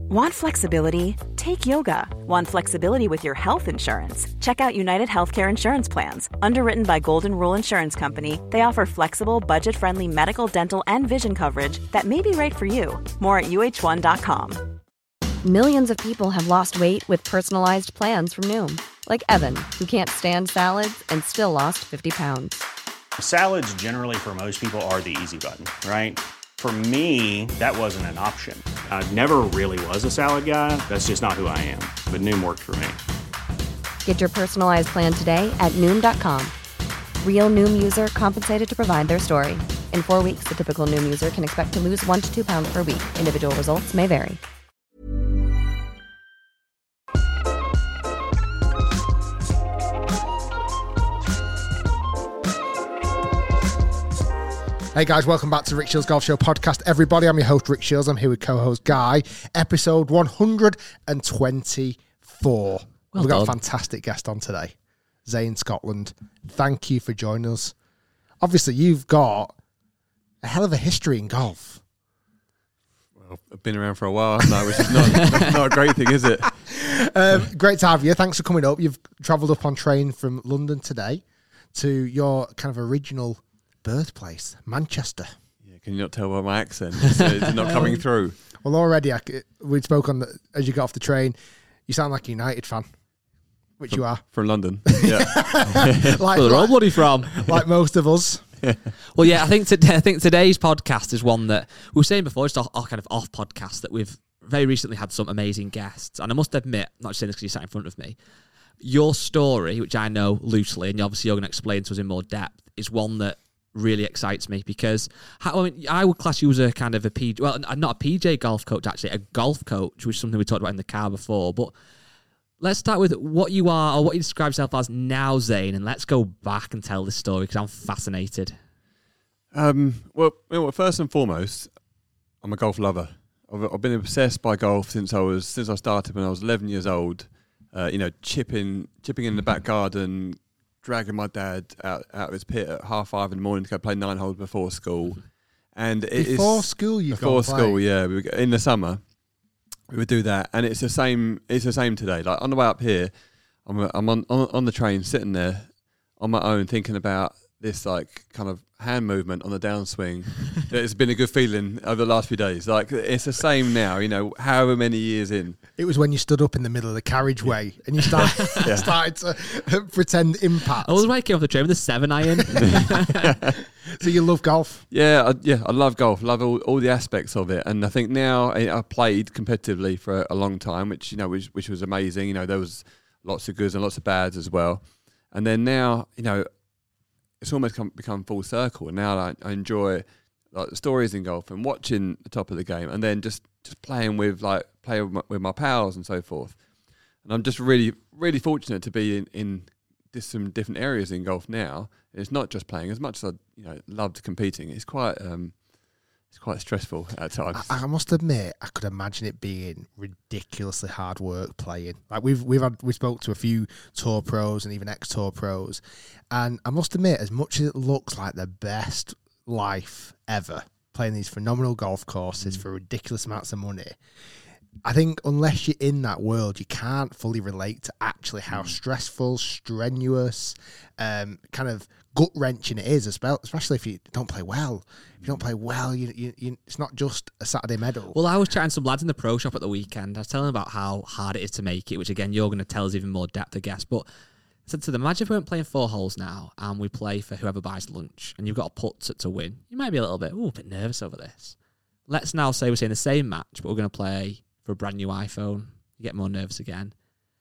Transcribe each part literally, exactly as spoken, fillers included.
Want flexibility? Take yoga. Want flexibility with your health insurance? Check out United Healthcare Insurance Plans. Underwritten by Golden Rule Insurance Company, they offer flexible, budget-friendly medical, dental, and vision coverage that may be right for you. More at U H one dot com. Millions of people have lost weight with personalized plans from Noom. Like Evan, who can't stand salads and still lost fifty pounds. Salads generally for most people are the easy button, right? For me, that wasn't an option. I never really was a salad guy. That's just not who I am. But Noom worked for me. Get your personalized plan today at Noom dot com. Real Noom user compensated to provide their story. In four weeks, the typical Noom user can expect to lose one to two pounds per week. Individual results may vary. Hey guys, welcome back to Rick Shields Golf Show podcast. Everybody, I'm your host Rick Shields. I'm here with co-host Guy. Episode one hundred twenty-four. Well We've got done. a fantastic guest on today, Zane Scotland. Thank you for joining us. Obviously, you've got a hell of a history in golf. Well, I've been around for a while, haven't I? Which is not, not a great thing, is it? Um, great to have you. Thanks for coming up. You've travelled up on train from London today to your kind of original birthplace, Manchester. Yeah, can you not tell by my accent? It's, uh, it's not coming through. Well, already I, c- we spoke on the, as you got off the train. You sound like a United fan, which From, you are. from London. Yeah. like, Well, they're all like, bloody from. like most of us. Well, yeah, I think today, I think today's podcast is one that we were saying before, just our, our kind of off podcast, that we've very recently had some amazing guests. And I must admit, I'm not just saying this because you sat in front of me, your story, which I know loosely, and obviously you're going to explain to us in more depth, is one that really excites me because how, I mean, I would class you as a kind of a P J, well, not a P J golf coach, actually, a golf coach, which is something we talked about in the car before. But let's start with what you are or what you describe yourself as now, Zane, and let's go back and tell this story because I'm fascinated. Um, well, you know, first and foremost, I'm a golf lover. I've, I've been obsessed by golf since I was since I started when I was eleven years old. Uh, you know, chipping chipping in the back garden, dragging my dad out, out of his pit at half five in the morning to go play nine holes before school. And it Before is, school, you before school, yeah, we would, in the summer we would do that, and it's the same. It's the same today. Like on the way up here, I'm I'm on on, on the train, sitting there on my own, thinking about this like kind of hand movement on the downswing. It's been a good feeling over the last few days. Like it's the same now, you know, however many years in. It was when you stood up in the middle of the carriageway and you started, Yeah. started to pretend impact. I was waking off the train with a seven iron. So you love golf? Yeah, I, yeah, I love golf. Love all, all the aspects of it, and I think now I, I played competitively for a, a long time, which you know, which, which was amazing. You know, there was lots of goods and lots of bads as well. And then now, you know, it's almost come, become full circle. And now I, I enjoy like the stories in golf and watching the top of the game, and then just, just playing with like playing with my, with my pals and so forth. And I'm just really really fortunate to be in, in this, some different areas in golf now. It's not just playing. As much as I you know loved competing, it's quite um, it's quite stressful at times. I, I must admit, I could imagine it being ridiculously hard work playing. Like we've we've had we spoke to a few tour pros and even ex tour pros, and I must admit, as much as it looks like the best life ever, playing these phenomenal golf courses mm. for ridiculous amounts of money, I think unless you're in that world, you can't fully relate to actually how mm. stressful, strenuous, um, kind of gut wrenching it is, especially if you don't play well. If you don't play well, you, you, you, it's not just a Saturday medal. Well, I was chatting to some lads in the pro shop at the weekend. I was telling them about how hard it is to make it, which again, you're going to tell us even more depth, I guess. But I said to them, imagine if we weren't playing four holes now and we play for whoever buys lunch and you've got a putt to, to win. You might be a little bit, ooh, a bit nervous over this. Let's now say we're saying the same match, but we're going to play for a brand new iPhone. You get more nervous again.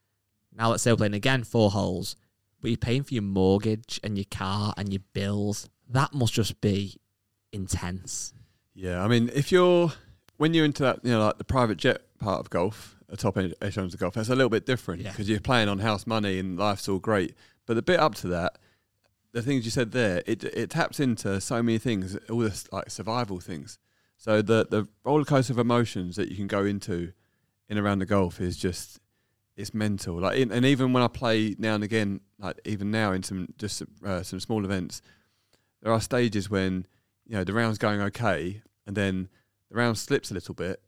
Now let's say we're playing again four holes, but you're paying for your mortgage and your car and your bills. That must just be intense. Yeah, I mean, if you're when you're into that, you know, like the private jet part of golf, the top end echelons of golf, that's a little bit different because yeah. you're playing on house money and life's all great. But the bit up to that, the things you said there, it it taps into so many things, all this like survival things. So the the roller coaster of emotions that you can go into in around the golf is just it's mental. Like, in, and even when I play now and again, like even now in some just uh, some small events, there are stages when you know the round's going okay, and then the round slips a little bit,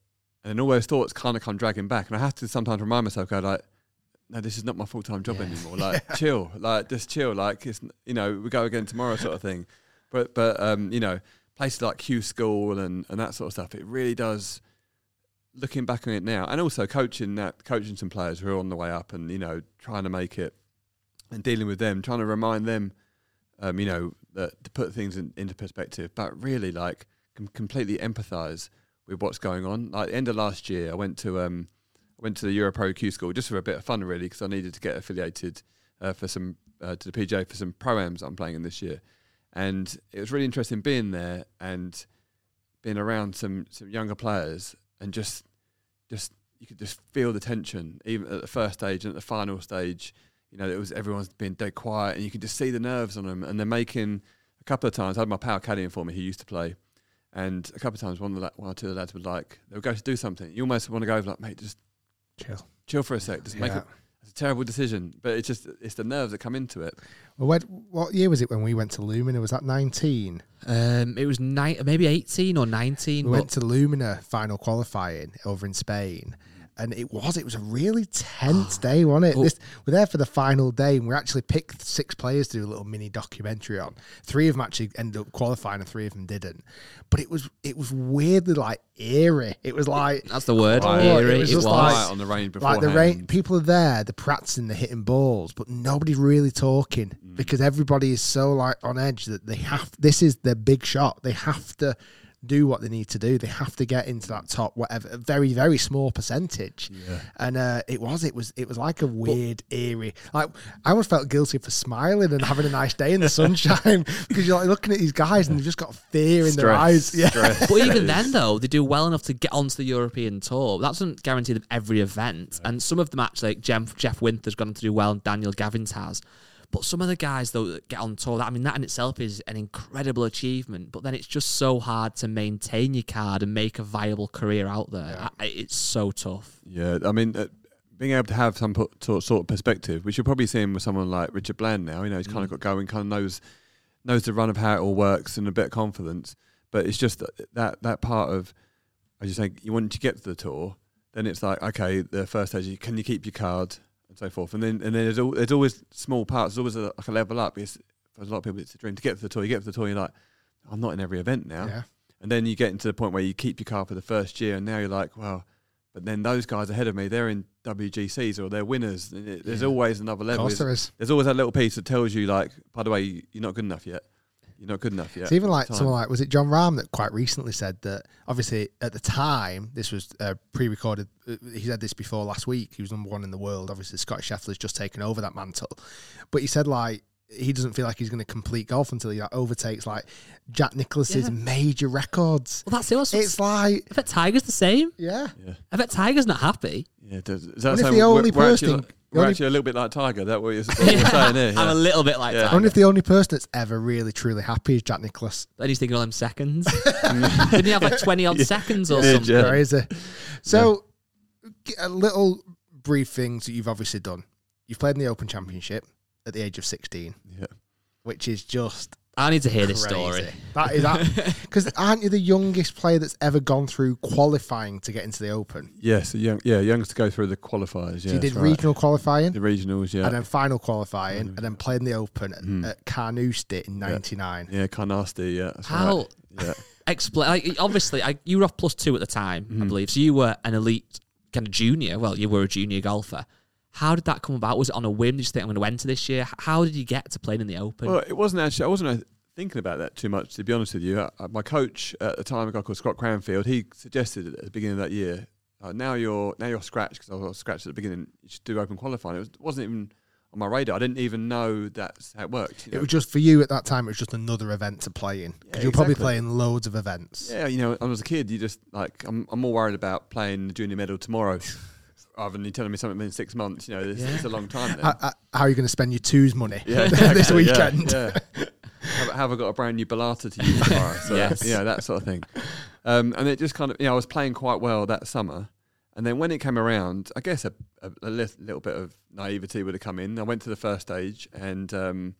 and all those thoughts kind of come dragging back, and I have to sometimes remind myself, go like, no, this is not my full time job yeah. anymore. Like, chill, like just chill, like it's you know we go again tomorrow sort of thing. But but um you know places like Q School and and that sort of stuff, it really does. Looking back on it now, and also coaching that coaching some players who are on the way up, and you know trying to make it, and dealing with them, trying to remind them, um you know that to put things in, into perspective, but really like com- completely empathise with what's going on. Like the end of last year, I went to um. I went to the Europro Q School just for a bit of fun, really, because I needed to get affiliated uh, for some uh, to the P G A for some pro-ams I'm playing in this year, and it was really interesting being there and being around some some younger players, and just just you could just feel the tension even at the first stage and at the final stage. You know, it was everyone's being dead quiet, and you could just see the nerves on them, and they're making a couple of times. I had my pal caddying for me, who used to play. And a couple of times, one of the, one or two of the lads would like they would go to do something. You almost want to go over like, mate, just Chill. Chill for a sec. Just yeah. make it. It's a terrible decision, but it's just it's the nerves that come into it. Well, what, what year was it when we went to Lumina? Was that nineteen? Um, it was ni- maybe eighteen or nineteen. We went to Lumina final qualifying over in Spain. And it was, it was a really tense day, wasn't it? Oh. This, we're there for the final day, and we actually picked six players to do a little mini documentary on. Three of them actually ended up qualifying, and three of them didn't. But it was, it was weirdly like eerie. It was like that's the word, oh, eerie. It was It just was. like, Right on the range like beforehand. the rain. People are there, they're practicing, they're hitting balls, but nobody's really talking Mm. because everybody is so like on edge that they have. This is their big shot. They have to do what they need to do. They have to get into that top whatever, a very very small percentage. Yeah. And uh, it was it was it was like a weird eerie. Like I almost felt guilty for smiling and having a nice day in the sunshine because you're like looking at these guys and they've just got fear in Stress, their eyes. Yeah. stress. But even then, though, they do well enough to get onto the European tour. That doesn't guarantee them every event. And some of them actually, like Jeff, Jeff Winter's gone on to do well, and Daniel Gavins has. But some of the guys, though, that get on tour, that, I mean, that in itself is an incredible achievement. But then it's just so hard to maintain your card and make a viable career out there. Yeah. I, it's so tough. Yeah, I mean, uh, being able to have some po- sort sort of perspective, we should probably see him with someone like Richard Bland now. You know, he's kind of got going, kind of knows knows the run of how it all works and a bit of confidence. But it's just that that, that part of, I just think, you want to get to the tour, then it's like, okay, the first stage, can you keep your card? And so forth, and then and then there's, al- there's always small parts. There's always a, like a level up. It's, for a lot of people, it's a dream to get to the tour. You get to the tour, you're like, I'm not in every event now. Yeah. And then you get into the point where you keep your car for the first year, and now you're like, well, but then those guys ahead of me, they're in W G Cs or they're winners. And it, there's Yeah. always another Of level. course There's, there is. there's always that little piece that tells you, like, by the way, you're not good enough yet. You're not good enough yet. It's even like Time. someone like, was it John Rahm that quite recently said that, obviously at the time, this was uh, pre-recorded, uh, he said this before last week, he was number one in the world, obviously Scotty Scheffler's just taken over that mantle, but he said like, he doesn't feel like he's going to complete golf until he like, overtakes like Jack Nicklaus's Yeah. major records. Well, that's it. What's- It's like, I bet Tiger's the same. yeah. Yeah. I bet Tiger's not happy. Yeah, does, is that What if saying the we're- only we're, actually, person- like- the we're only- actually a little bit like Tiger? That what you're, what you're saying here? I'm Yeah. a little bit like Yeah. I Tiger. wonder if the only person that's ever really truly happy is Jack Nicklaus. Then he's thinking all them seconds. Didn't he have like twenty odd seconds or Yeah, something? yeah. Crazy. So, g- a little brief things that you've obviously done. You've played in the Open Championship at the age of sixteen, Yeah. which is just I need to hear this crazy. story. That is because aren't you the youngest player that's ever gone through qualifying to get into the Open? Yes, yeah, young, yeah, youngest to go through the qualifiers. Yeah, So you did that's right. regional qualifying the regionals, yeah, and then final qualifying and then played in the Open at, Mhm. at Carnoustie in ninety-nine. yeah, Carnoustie, yeah. That's How? right. Yeah. Explain. Like, obviously, I, you were off plus two at the time, I Mhm. believe. So you were an elite kind of junior. Well, you were a junior golfer. How did that come about? Was it on a whim? Did you think I'm going to enter this year? H- How did you get to playing in the Open? Well, it wasn't actually. I wasn't uh, thinking about that too much, to be honest with you. Uh, my coach at the time, a guy called Scott Cranfield, he suggested at the beginning of that year, uh, now you're now you're scratched, because I was scratched at the beginning. You should do Open qualifying. It was, wasn't even on my radar. I didn't even know that's how it worked. you It know. was just for you at that time. It was just another event to play in because Yeah, you're probably exactly. playing loads of events. Yeah, you know, when I was a kid, you just like I'm. I'm more worried about playing the junior medal tomorrow, rather than you telling me something in six months. You know, it's, Yeah. it's a long time. Then. How, how- how are you going to spend your twos money yeah, this exactly, yeah, weekend? Yeah, have, have I got a brand new Bellata to use tomorrow? So, Yes. yeah, that sort of thing. Um, and it just kind of, you know, I was playing quite well that summer. And then when it came around, I guess a, a, a li- little bit of naivety would have come in. I went to the first stage and um,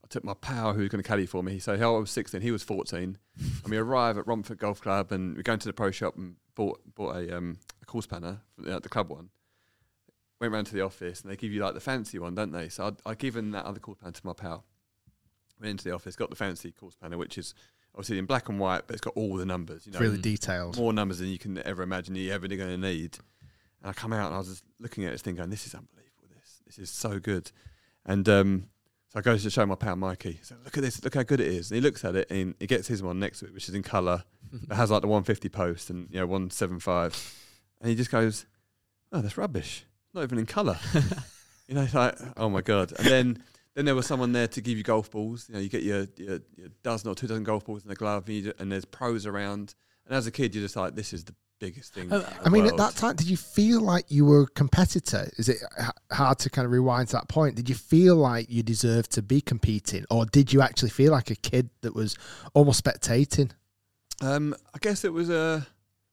I took my pal who was going to caddy for me. So I was sixteen, he was fourteen. And we arrive at Romford Golf Club and we go into the pro shop and bought bought a, um, a course planner, the, the club one. Went round to the office and they give you like the fancy one, don't they? So I'd, I'd given that other course planner to my pal. Went into the office, got the fancy course planner, which is obviously in black and white, but it's got all the numbers. You know, really detailed. More numbers than you can ever imagine you're ever going to need. And I come out and I was just looking at this thing going, this is unbelievable, this. This is so good. And um, so I go to show my pal Mikey. So look at this, look how good it is. And he looks at it and he gets his one next to it, which is in colour. It has like the one fifty post and, you know, one seventy-five. And he just goes, oh, that's rubbish. Not even in colour. You know, it's like, oh my God. And then then there was someone there to give you golf balls. You know, you get your, your, your dozen or two dozen golf balls in the glove and, you, and there's pros around. And as a kid, you're just like, this is the biggest thing. Uh, I mean, world. At that time, did you feel like you were a competitor? Is it h- hard to kind of rewind to that point? Did you feel like you deserved to be competing? Or did you actually feel like a kid that was almost spectating? Um, I guess it was a,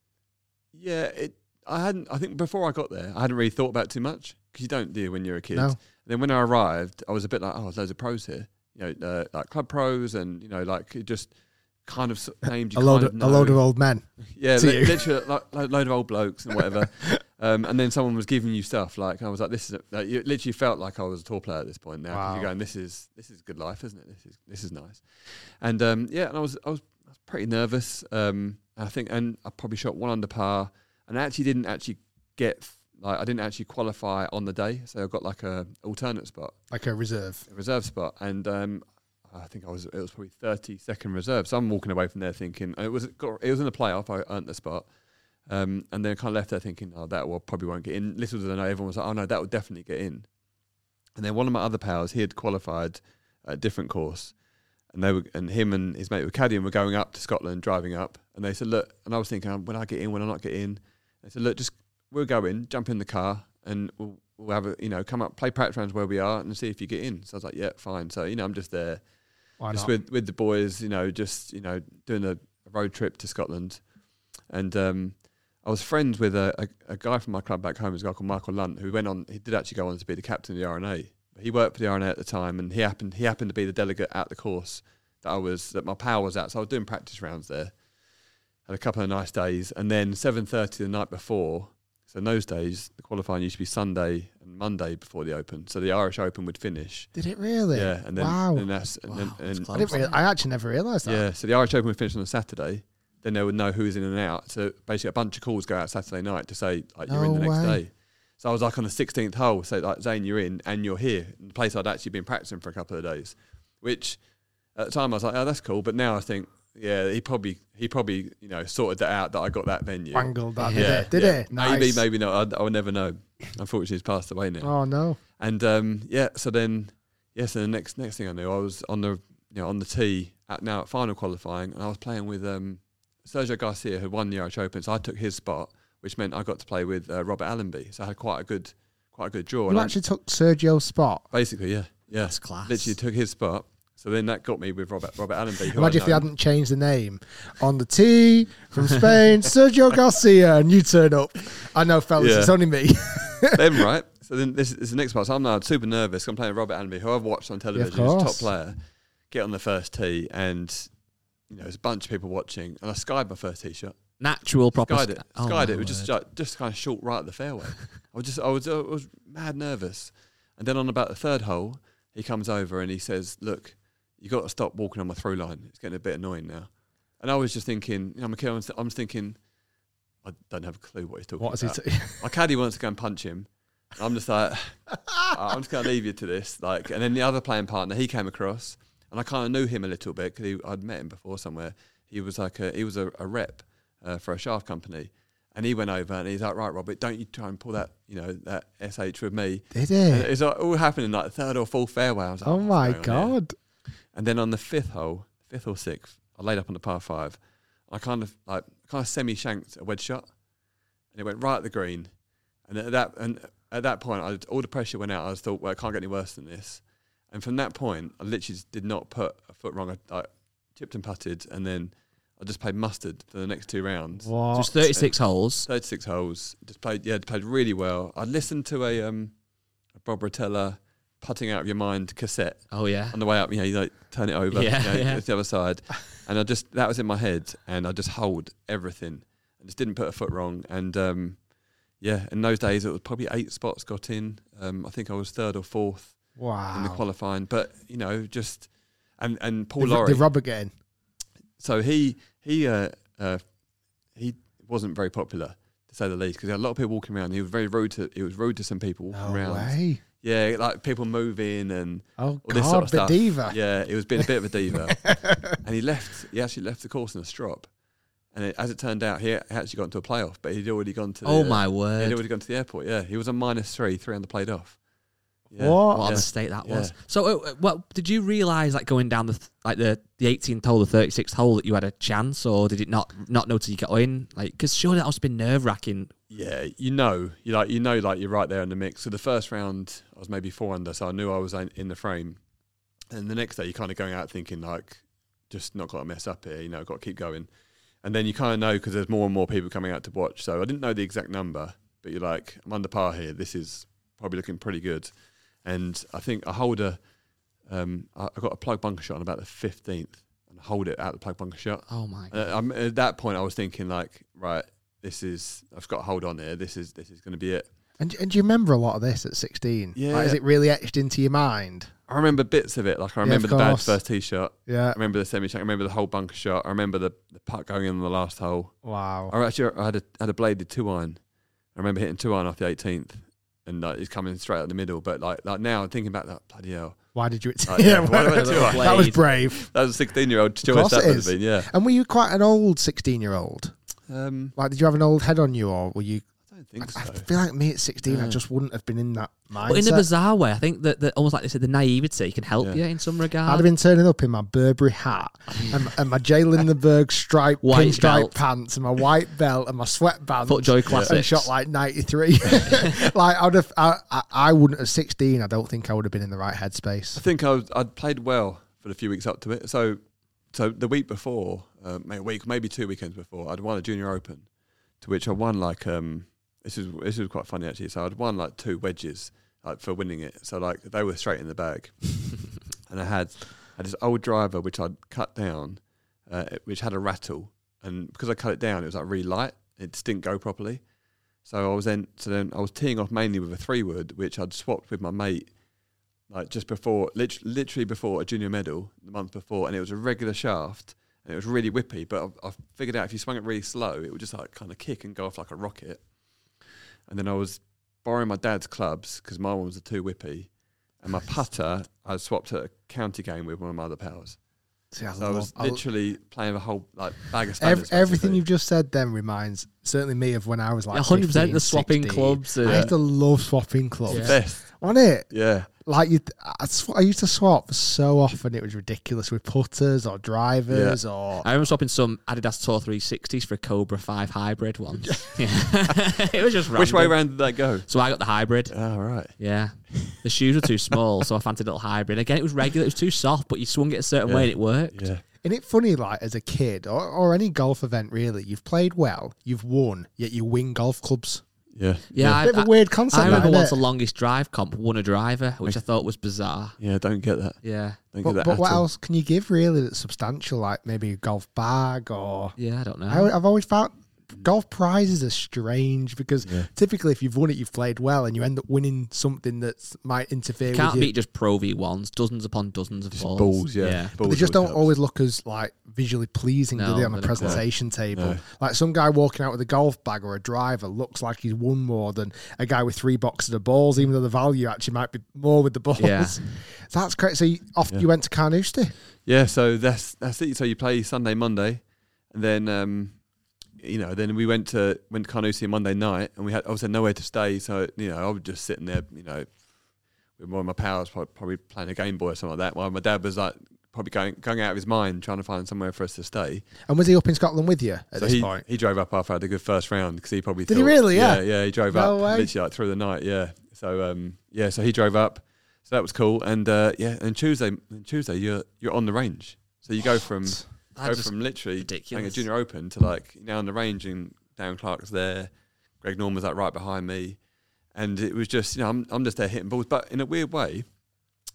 yeah, it, I hadn't, I think before I got there, I hadn't really thought about it too much because you don't do when you're a kid. No. And then when I arrived, I was a bit like, oh, there's loads of pros here, you know, uh, like club pros and, you know, like it just kind of named you a load kind of, of know. a load of old men. Yeah, to li- you. literally like, like a load of old blokes and whatever. um, and then someone was giving you stuff like, I was like, this is, a, like, you literally felt like I was a tour player at this point now. 'Cause Wow. You're going, this is, this is good life, isn't it? This is, this is nice. And um, yeah, and I was, I was, I was pretty nervous. Um, I think, and I probably shot one under par and I actually didn't actually get, like, I didn't actually qualify on the day. So I got like a alternate spot, Like a reserve. a reserve spot. And um, I think I was, it was probably thirty second reserve. So I'm walking away from there thinking, it was, got, it was in the playoff, I earned the spot. Um, and then kind of left there thinking, oh, that will probably won't get in. Little did I know, everyone was like, oh no, that will definitely get in. And then one of my other pals, he had qualified at a different course. And they were, and him and his mate were caddying, were going up to Scotland, driving up. And they said, look, and I was thinking, when I get in, when I not get in. They said, look, just, we'll go in, jump in the car, and we'll, we'll have a, you know, come up, play practice rounds where we are, and see if you get in. So I was like, yeah, fine. So, you know, I'm just there, Why just not? with, with the boys, you know, just, you know, doing a, a road trip to Scotland. And um, I was friends with a, a, a guy from my club back home, a guy called Michael Lunt, who went on, he did actually go on to be the captain of the R N A. He worked for the R N A at the time, and he happened, he happened to be the delegate at the course that I was, that my pal was at. So I was doing practice rounds there. Had a couple of nice days. And then seven thirty the night before, so in those days, the qualifying used to be Sunday and Monday before the Open. So the Irish Open would finish. Did it really? Yeah. And then, wow. and that's, and Wow, then, that's and close. I, didn't rea- I actually never realised that. yeah, so the Irish Open would finish on a Saturday. Then they would know who's in and out. So basically a bunch of calls go out Saturday night to say, like, you're in No the next way. day. So I was like on the sixteenth hole, so like, Zane, you're in and you're here. In the place I'd actually been practicing for a couple of days, which at the time I was like, oh, that's cool. But now I think, yeah, he probably, he probably, you know, sorted that out that I got that venue. Wangled that, did Yeah, it? Did yeah. it? Maybe, Nice. maybe not. I, I would never know. Unfortunately, he's passed away now. Oh, no. And um, yeah, so then, yeah, so the next next thing I knew, I was on the, you know, on the tee at now at final qualifying, and I was playing with um, Sergio Garcia, who won the Irish Open. So I took his spot, which meant I got to play with uh, Robert Allenby. So I had quite a good, quite a good draw. You And I- actually took Sergio's spot. basically, yeah, yeah, That's class. literally took his spot. So then that got me with Robert Robert Allenby. who Imagine I'd if they known. hadn't changed the name. On the tee, from Spain, Sergio Garcia, and you turn up. I know, fellas, Yeah. it's only me. Them, right? So then this is the next part. So I'm now super nervous. I'm playing Robert Allenby, who I've watched on television. He's a top course. player. Get on the first tee, and you know there's a bunch of people watching, and I skied my first tee shot. Natural proper. Skied it. Oh, Skied my it. It was just word. like, just kind of short right at the fairway. I was just I was I was mad nervous. And then on about the third hole, he comes over and he says, "Look, you got to stop walking on my through line. It's getting a bit annoying now." And I was just thinking, you know, I'm a kid. I'm, I'm thinking, I don't have a clue what he's talking What is he? about. T- My caddy wants to go and punch him. I'm just like, I'm just going to leave you to this. Like, and then the other playing partner, he came across, and I kind of knew him a little bit because I'd met him before somewhere. He was like a, he was a, a rep uh, for a shaft company, and he went over and he's like, right, Robert, don't you try and pull that, you know, that S H with me. Did And it? it's like all happening like the third or fourth fairway. I was like, Oh what's my going on here? God. And then on the fifth hole, fifth or sixth, I laid up on the par five. I kind of like kind of semi shanked a wedge shot, and it went right at the green. And at that and at that point, I, all the pressure went out. I just thought, well, it can't get any worse than this. And from that point, I literally just did not put a foot wrong. I, I chipped and putted, and then I just played mustard for the next two rounds. What? Just thirty-six holes. thirty-six holes. Just played, yeah, played really well. I listened to a um, a Bob Rotella putting out of your mind cassette. Oh yeah. On the way up, you know, you like turn it over, Yeah, you know, yeah. to the other side, and I just that was in my head, and I just hold everything, and just didn't put a foot wrong, and um, yeah, in those days it was probably eight spots got in. Um, I think I was third or fourth Wow. in the qualifying, but you know, just and and Paul Did, Laurie. did Robert get in? So he he uh, uh, he wasn't very popular, to say the least, because there had a lot of people walking around. He was very rude to he was rude to some people walking No around. way. Yeah, like people moving and Oh all God, this sort of the stuff. diva. Yeah, it was being a bit of a diva. And he left. He actually left the course in a strop. And it, as it turned out, he actually got into a playoff, but he'd already gone to. The, Oh my He'd word! already gone to the airport. Yeah, he was on minus three, three under played off. Yeah. What? What a Yeah. mistake that Yeah. was. So, uh, well, did you realise, like going down the th- like the the eighteenth hole, the thirty-sixth hole, that you had a chance, or did it not not know till you got in? Like, because surely that must have been nerve wracking. Yeah, you know, you like you know, like you're right there in the mix. So the first round, I was maybe four under, so I knew I was in in the frame. And the next day, you're kind of going out thinking like, just not got to mess up here, you know, got to keep going. And then you kind of know because there's more and more people coming out to watch. So I didn't know the exact number, but you're like, I'm under par here. This is probably looking pretty good. And I think I hold a, um, I I got a plug bunker shot on about the fifteenth, and I hold it out the plug bunker shot. Oh my god! Uh, I'm, at that point, I was thinking like, right, this is I've got to hold on here. This is this is going to be it. And, and do you remember a lot of this at sixteen? Yeah. Like, is it really etched into your mind? I remember bits of it. Like I Yeah, remember of the bad course. first tee shot. Yeah. I remember the semi shot. I remember the whole bunker shot. I remember the, the putt going in on the last hole. Wow. I actually I had a had a bladed two iron. I remember hitting two iron off the eighteenth, and uh, he's coming straight out the middle. But like like now, I'm thinking about that. Bloody hell! Why did you? Uh, yeah, why did I do it? that was brave. That was a sixteen year old. Of course that it would is. have been, yeah. And were you quite an old sixteen-year-old? Um, Like, did you have an old head on you, or were you? I don't think I, I so. feel like me at sixteen, I Yeah. just wouldn't have been in that mindset. But in a bizarre way, I think that, that almost like they said, the naivety can help Yeah. you in some regard. I'd have been turning up in my Burberry hat and, and my Jay Lindenberg stripe White pinstripe belt. pants and my white belt and my sweatbands. Footjoy and Classics. shot like ninety-three. Like I'd have, I, I, I wouldn't at sixteen. I don't think I would have been in the right headspace. I think I was, I'd played well for the few weeks up to it. So, so the week before, uh, maybe a week, maybe two weekends before, I'd won a Junior Open, to which I won like um, this is this is quite funny actually. So I'd won like two wedges like for winning it. So like they were straight in the bag, and I had had this old driver which I'd cut down, uh, which had a rattle, and because I cut it down, it was like really light. It just didn't go properly. So I was then so then I was teeing off mainly with a three wood, which I'd swapped with my mate. Like just before, lit- literally before a junior medal, the month before, and it was a regular shaft, and it was really whippy. But I, I figured out if you swung it really slow, it would just like kind of kick and go off like a rocket. And then I was borrowing my dad's clubs because my one was a two whippy, and my putter I swapped at a county game with one of my other pals. See, I So I was love- I- literally playing a whole like bag of Ev- standards. everything basically. you've just said then reminds certainly me of when I was like one hundred percent fifteen, the swapping sixteen. clubs. I And, used to love swapping clubs. It's the best. Wasn't it? Yeah. Like you, I, sw- I used to swap so often. It was ridiculous with putters or drivers or. I remember swapping some Adidas Tour three sixties for a Cobra five hybrid once. Yeah. It was just random. Which way round did that go? So I got the hybrid. Oh, right. Yeah. The shoes were too small, so I fancied a little hybrid. Again, it was regular. It was too soft, but you swung it a certain Yeah. way and it worked. Yeah. Isn't it funny, like as a kid or, or any golf event, really, you've played well, you've won, yet you win golf clubs. Yeah. Yeah, I, Bit of a weird concept. I remember that, once isn't the it? longest drive comp won a driver, which I thought was bizarre. Yeah, don't get that. Yeah. Don't But, get that but at what all. else can you give really that's substantial? Like maybe a golf bag or. Yeah, I don't know. I, I've always found golf prizes are strange because Yeah. typically if you've won it, you've played well, and you end up winning something that might interfere Can't with you. beat just Pro V ones, dozens upon dozens of Just balls. balls, yeah. But Balls they just always don't helps. always look as like visually pleasing, do No, they, on the they don't. presentation table? No. Like some guy walking out with a golf bag or a driver looks like he's won more than a guy with three boxes of balls, even though the value actually might be more with the balls. Yeah. So that's great. So you, off Yeah. you went to Carnoustie. Yeah, so that's that's it. So you play Sunday, Monday, and then um, you know, then we went to went to Carnoustie Monday night, and we had obviously nowhere to stay. So you know, I was just sitting there, you know, with one of my pals, probably, probably playing a Game Boy or something like that. While my dad was like probably going going out of his mind trying to find somewhere for us to stay. And was he up in Scotland with you at so this he point? he drove up after I had a good first round because he probably Did he thought- really? Yeah. yeah, yeah. He drove No up way. literally like through the night. Yeah. So um, yeah, so he drove up. So that was cool. And uh, yeah, and Tuesday, and Tuesday you're you're on the range. So you go from That's go just from literally ridiculous. playing a junior open to like now on the range, and Dan Clark's there, Greg Norman's like right behind me, and it was just you know I'm I'm just there hitting balls, but in a weird way,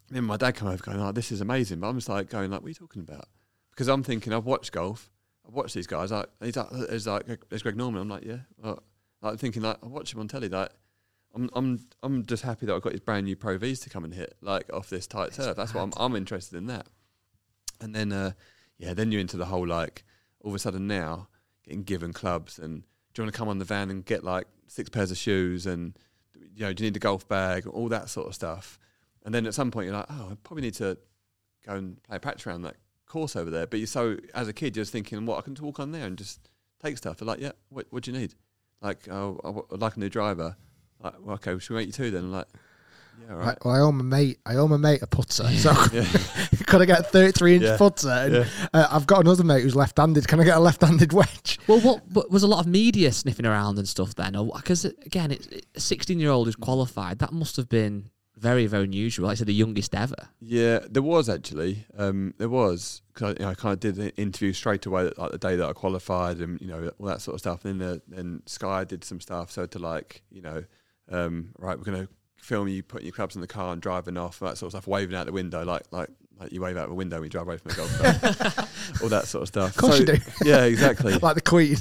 then my dad came over going, "Oh, this is amazing," but I'm just like going, "Like, what are you talking about?" Because I'm thinking, I've watched golf, I've watched these guys. Like, he's like, there's like, there's Greg Norman. I'm like, yeah. Well, like thinking, like, I watch him on telly. Like, I'm, I'm, I'm just happy that I've got his brand new Pro Vs to come and hit, like, off this tight It's turf. That's what I'm, I'm interested in that. And then, uh, yeah, then you're into the whole like, all of a sudden now getting given clubs and do you want to come on the van and get like six pairs of shoes and you know, do you need a golf bag, all that sort of stuff. And then at some point you're like, oh, I probably need to go and play a practice around that course over there. But you're so, as a kid, you're just thinking, what, I can walk on there and just take stuff. They're like, yeah, what, what do you need? Like, oh, I- I'd like a new driver. Like, well, okay, well, should we make you two then? I'm like, yeah, all right. Right, well, I owe my mate. I owe my mate a putter, so Yeah. can I get a thirty-three inch Yeah. putter? And Yeah. uh, I've got another mate who's left-handed. Can I get a left-handed wedge? Well, what, what was a lot of media sniffing around and stuff then? Because again, it's it, a sixteen-year-old who's qualified. That must have been very, very unusual. Like I said, the youngest ever. Yeah, there was actually. Um, there was. Cause I, you know, I kind of did an interview straight away, like the day that I qualified, and you know all that sort of stuff. And then, uh, then Sky did some stuff. So to like, you know, um, right, we're gonna film you putting your clubs in the car and driving off, that sort of stuff, waving out the window, like like like you wave out the window when you drive away from the golf club, all that sort of stuff. Of course so, you do. Yeah, exactly. Like the Queen.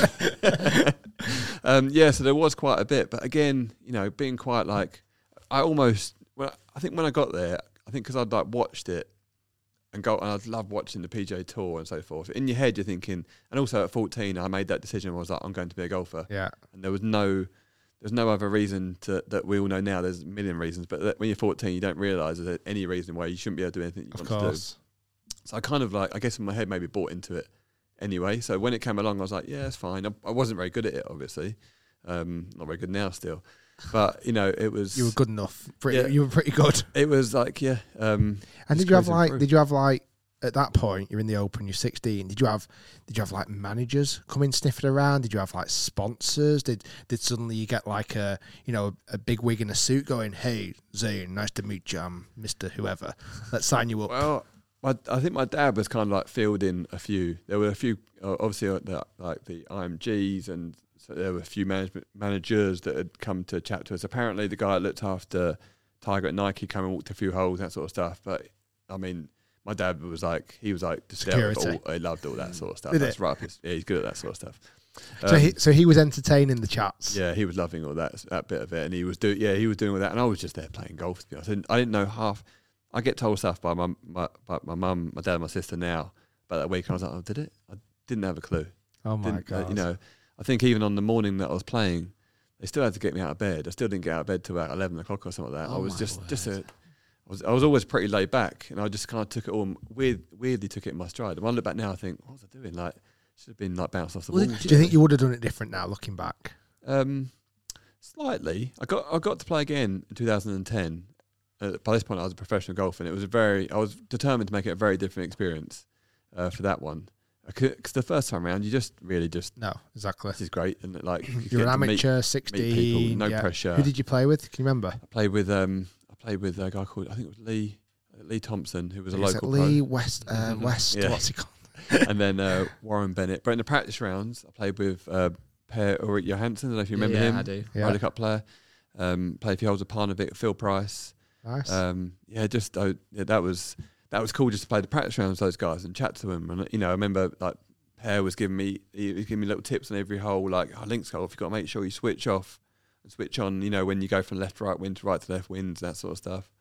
um, yeah, so there was quite a bit, but again, you know, being quite like, I almost, well, I think when I got there, I think because I'd like watched it and go, and I'd love watching the P G A Tour and so forth. In your head, you're thinking, and also at fourteen, I made that decision. I was like, I'm going to be a golfer, Yeah. and there was no, there's no other reason to that we all know now. There's a million reasons, but that when you're fourteen, you don't realise there's any reason why you shouldn't be able to do anything you Of want course. to do. So I kind of like, I guess in my head, maybe bought into it anyway. So when it came along, I was like, yeah, it's fine. I, I wasn't very good at it, obviously. Um, not very good now still. But, you know, it was... You were good enough. Pretty, Yeah. You were pretty good. It was like, yeah. Um, And it's did you have crazy like? improve. Did you have like? At that point, you're in the Open. You're sixteen. Did you have? Did you have like managers come in sniffing around? Did you have like sponsors? Did Did suddenly you get like a you know a big wig in a suit going, "Hey Zane, nice to meet you, I'm Mister Whoever. Let's sign you up." Well, my, I think my dad was kind of like fielding a few. There were a few, uh, obviously, uh, the, like the I M Gs, and so there were a few management managers that had come to chat to us. Apparently, the guy that looked after Tiger at Nike came and walked a few holes, that sort of stuff. But I mean, my dad was like, he was like, just there with Security. all, he loved all that sort of stuff. Did That's it? right. up his- Yeah, he's good at that sort of stuff. so Um, he so he was entertaining the chats. Yeah, he was loving all that that bit of it, and he was doing yeah he was doing all that, and I was just there playing golf. To be honest, I didn't, I didn't know half. I get told stuff by my my by my mum, my dad, and my sister now about that week. And I was like, oh, did it? I didn't have a clue. Oh my Didn't, uh, god. you know, I think even on the morning that I was playing, they still had to get me out of bed. I still didn't get out of bed till about eleven o'clock or something like that. Oh I was my just just word. a. I was, I was always pretty laid back, and I just kind of took it all weird, weirdly took it in my stride. And when I look back now, I think, what was I doing? Like, should have been like bounced off the Well, wall. Do you think you would have done it different now, looking back? Um, slightly. I got I got to play again in two thousand ten. Uh, by this point, I was a professional golfer, and it was a very. I was determined to make it a very different experience uh, for that one. Because the first time around, you just really just No, exactly. this is great, and like you You're get an to meet- amateur, meet sixteen. people, no yeah. pressure. Who did you play with? Can you remember? I played with um I played with a guy called I think it was Lee Lee Thompson, who was a Is it local Lee West uh, West. Yeah. What's he called? pro, and then uh, Warren Bennett. But in the practice rounds, I played with uh, Per Ulrich Johansson. I don't know if you remember yeah, him. I do. Yeah. Ryder Cup player. Um, played a few holes with Parnevik, Phil Price. Nice. Um, yeah, just uh, yeah, that was that was cool just to play the practice rounds with those guys and chat to them. And you know, I remember like Per was giving me he was giving me little tips on every hole, like oh, links golf. You've got to make sure you switch off and switch on. You know, when you go from left to right, wind to right to left, winds, that sort of stuff.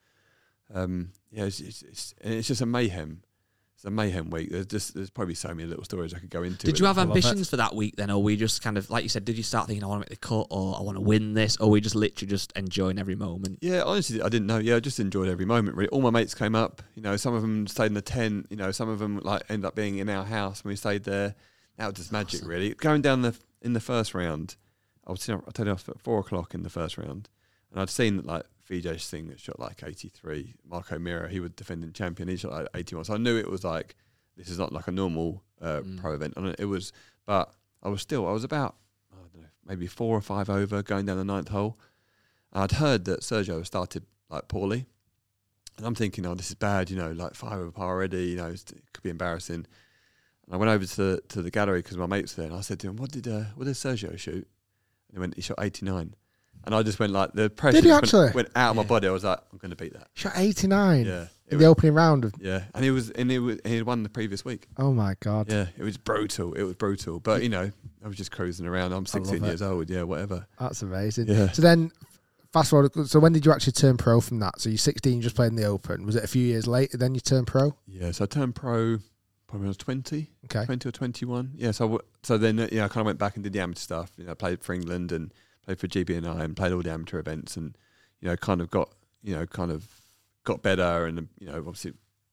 Um, yeah, it's, it's, it's, and it's just a mayhem. It's a mayhem week. There's just there's probably so many little stories I could go into. Did with you it. have I love ambitions it. for that week then, or were you just kind of like you said? Did you start thinking I want to make the cut, or I want to win this, or were you just literally just enjoying every moment? Yeah, honestly, I didn't know. Yeah, I just enjoyed every moment. Really, all my mates came up. You know, some of them stayed in the tent. You know, some of them like ended up being in our house when we stayed there. That was just magic, Awesome. really. Going down the in the first round, I was I turned off at four o'clock in the first round, and I'd seen that like Vijay Singh had shot like eighty-three. Marco Mira, he was defending champion. He shot like eighty-one. So I knew it was like this is not like a normal uh, Mm. pro event. And it was, but I was still I was about I don't know maybe four or five over going down the ninth hole. I'd heard that Sergio had started like poorly, and I'm thinking, oh, this is bad. You know, like five over par already. You know, it could be embarrassing. And I went over to the, to the gallery because my mate's there, and I said to him, "What did uh, what did Sergio shoot?" And he went, "He shot eighty-nine." and I just went like the pressure Did you just actually? went, went out of my body. I was like, I'm going to beat that. Shot eighty-nine Yeah, in was, the opening round. Of, yeah, and he was and he was he had won the previous week. oh my god! Yeah, it was brutal. It was brutal. But you know, I was just cruising around. I'm sixteen years old. Yeah, whatever. That's amazing. Yeah. So then, fast forward. So when did you actually turn pro from that? So you're sixteen, just playing the Open. Was it a few years later then you turned pro? Yeah, so I turned pro probably when I was twenty, Okay. twenty or twenty-one. Yeah, so I w- so then uh, yeah, I kind of went back and did the amateur stuff. You know, played for England and played for G B N I and played all the amateur events, and you know, kind of got you know, kind of got better and you know, obviously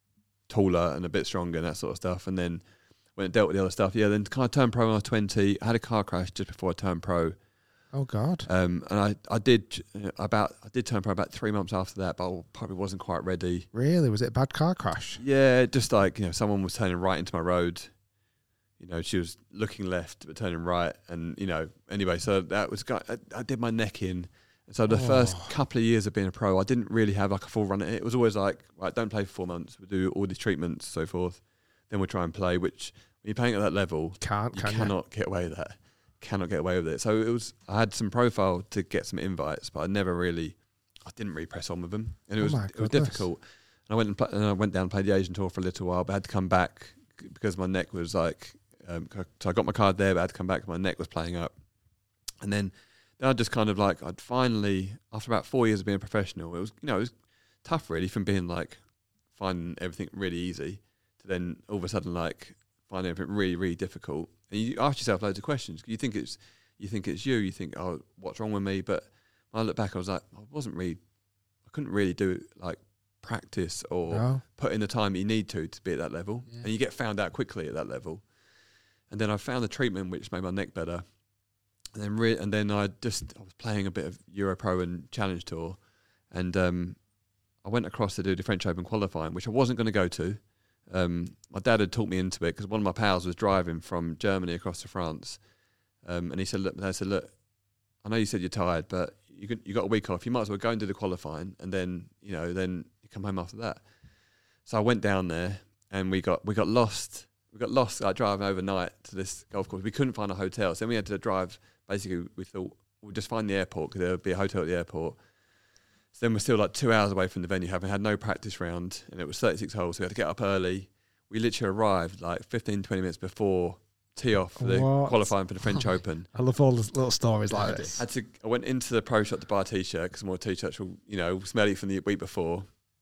taller and a bit stronger and that sort of stuff. And then when it dealt with the other stuff, yeah, then kind of turned pro when I was twenty. I had a car crash just before I turned pro. Oh God. Um, and I, I did uh, about I did turn pro about three months after that, but I probably wasn't quite ready. Really? Was it a bad car crash? Yeah, just like you know, someone was turning right into my road. You know, she was looking left but turning right, and you know, anyway, so that was I, I did my neck in. And so the Oh. first couple of years of being a pro, I didn't really have like a full run at it. It was always like, right, don't play for four months. We'll do all the treatments, so forth. Then we'll try and play. Which when you're playing at that level, Can't. you Can you? cannot get away with that. Cannot get away with it. So it was. I had some profile to get some invites, but I never really. I didn't really press on with them, and it Oh was my it was goodness. difficult. And I went and, pl- and I went down and played the Asian Tour for a little while, but I had to come back because my neck was like. Um, so I got my card there, but I had to come back. My neck was playing up, and then then I just kind of like I'd finally after about four years of being a professional, it was you know it was tough really from being like finding everything really easy to then all of a sudden like finding everything really really difficult. And you ask yourself loads of questions. You think it's you think it's you. You think, oh, what's wrong with me? But when I look back, I was like, I wasn't really, I couldn't really do like practice or No. put in the time you need to to be at that level. Yeah. And you get found out quickly at that level. And then I found the treatment which made my neck better. And then re- and then I just I was playing a bit of Europro and Challenge Tour, and um, I went across to do the French Open qualifying, which I wasn't going to go to. Um, my dad had talked me into it because one of my pals was driving from Germany across to France, um, and he said, "Look," I said, "Look, I know you said you're tired, but you could, you got a week off. You might as well go and do the qualifying, and then you know, then you come home after that." So I went down there, and we got we got lost. We got lost like driving overnight to this golf course. We couldn't find a hotel, so then we had to drive. Basically, we thought we'd just find the airport because there would be a hotel at the airport. So then we're still like two hours away from the venue, having had no practice round, and it was thirty-six holes, so we had to get up early. We literally arrived like fifteen, twenty minutes before tee off for the What? qualifying for the French Oh my Open. I love all the little stories like Had this. Had to, I went into the pro shop to buy a t-shirt because more t-shirts were, you know, smelly from the week before,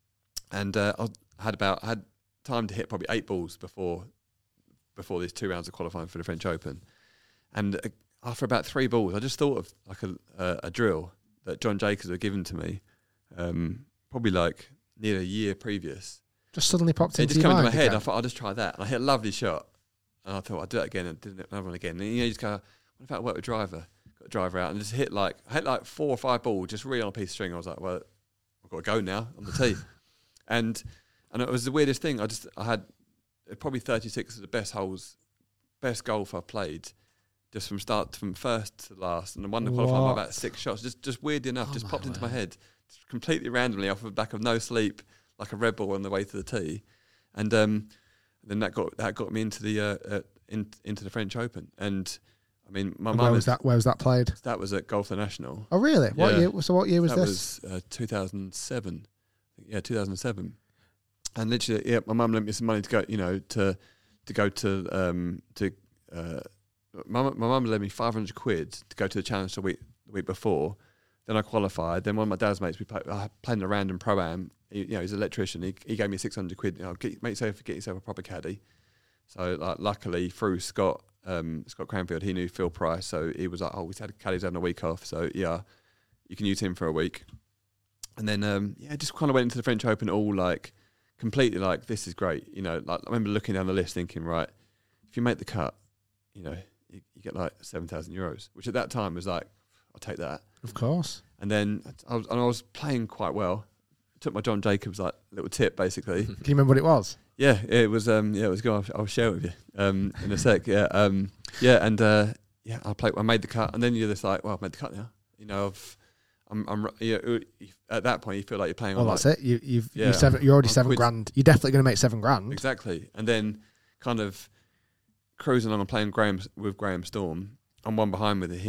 and uh, I had about I had time to hit probably eight balls before before these two rounds of qualifying for the French Open, and uh, after about three balls, I just thought of like a a, a drill that John Jacobs had given to me, um, probably like near a year previous. Just suddenly popped It into just your came into my mind head. again. I thought I'll just try that, and I hit a lovely shot. And I thought I'd do it again, and did another one again. And you know, you just go, what if I work with driver? Got a driver out and just hit like I hit like four or five balls, just really on a piece of string. I was like, well, I've got to go now on the tee, and and it was the weirdest thing. I just I had probably thirty-six of the best holes, best golf I've played, just from start from first to last, and I won the qualifying by What? about six shots. Just just weirdly enough, Oh just my popped into my word. head, just completely randomly off the back of no sleep, like a Red Bull on the way to the tee, and um, then that got that got me into the uh, uh, in, into the French Open, and I mean my And mum where is- was that? Where was that played? that was at Golf International. Oh, really? What Yeah. year? So what year was that this? was uh, two thousand seven. Yeah, two thousand seven. And literally, yeah, my mum lent me some money to go, you know, to to go to um to uh, my mu- my mum lent me five hundred quid to go to the challenge the week the week before. Then I qualified. Then one of my dad's mates, we play, I played in a random pro am. He, you know, he's an electrician. He he gave me six hundred quid. You know, get, make yourself get yourself a proper caddy. So like, luckily through Scott um, Scott Cranfield, he knew Phil Price, so he was like, oh, we had caddies having a week off, so yeah, you can use him for a week. And then um, yeah, just kind of went into the French Open all like completely like this is great. You know, like I remember looking down the list thinking, right, if you make the cut, you know, you, you get like seven thousand euros, which at that time was like, I'll take that. Of course. And then I was and I was playing quite well. Took my John Jacobs like little tip basically. Can you remember what it was? Yeah, it was. Um, yeah, it was good. I'll, I'll share it with you um, in a sec. Yeah, um, yeah, and uh, yeah, I played. I made the cut, and then you're just like, well, I've made the cut now. You know, I've, I'm, I'm. Yeah, at that point, you feel like you're playing. Well, on that's like, it. You, you've, Yeah. you're, seven, you're already I'll seven quit. grand. You're definitely going to make seven grand. Exactly, and then kind of cruising along and playing Graham with Graham Storm. I'm one behind with him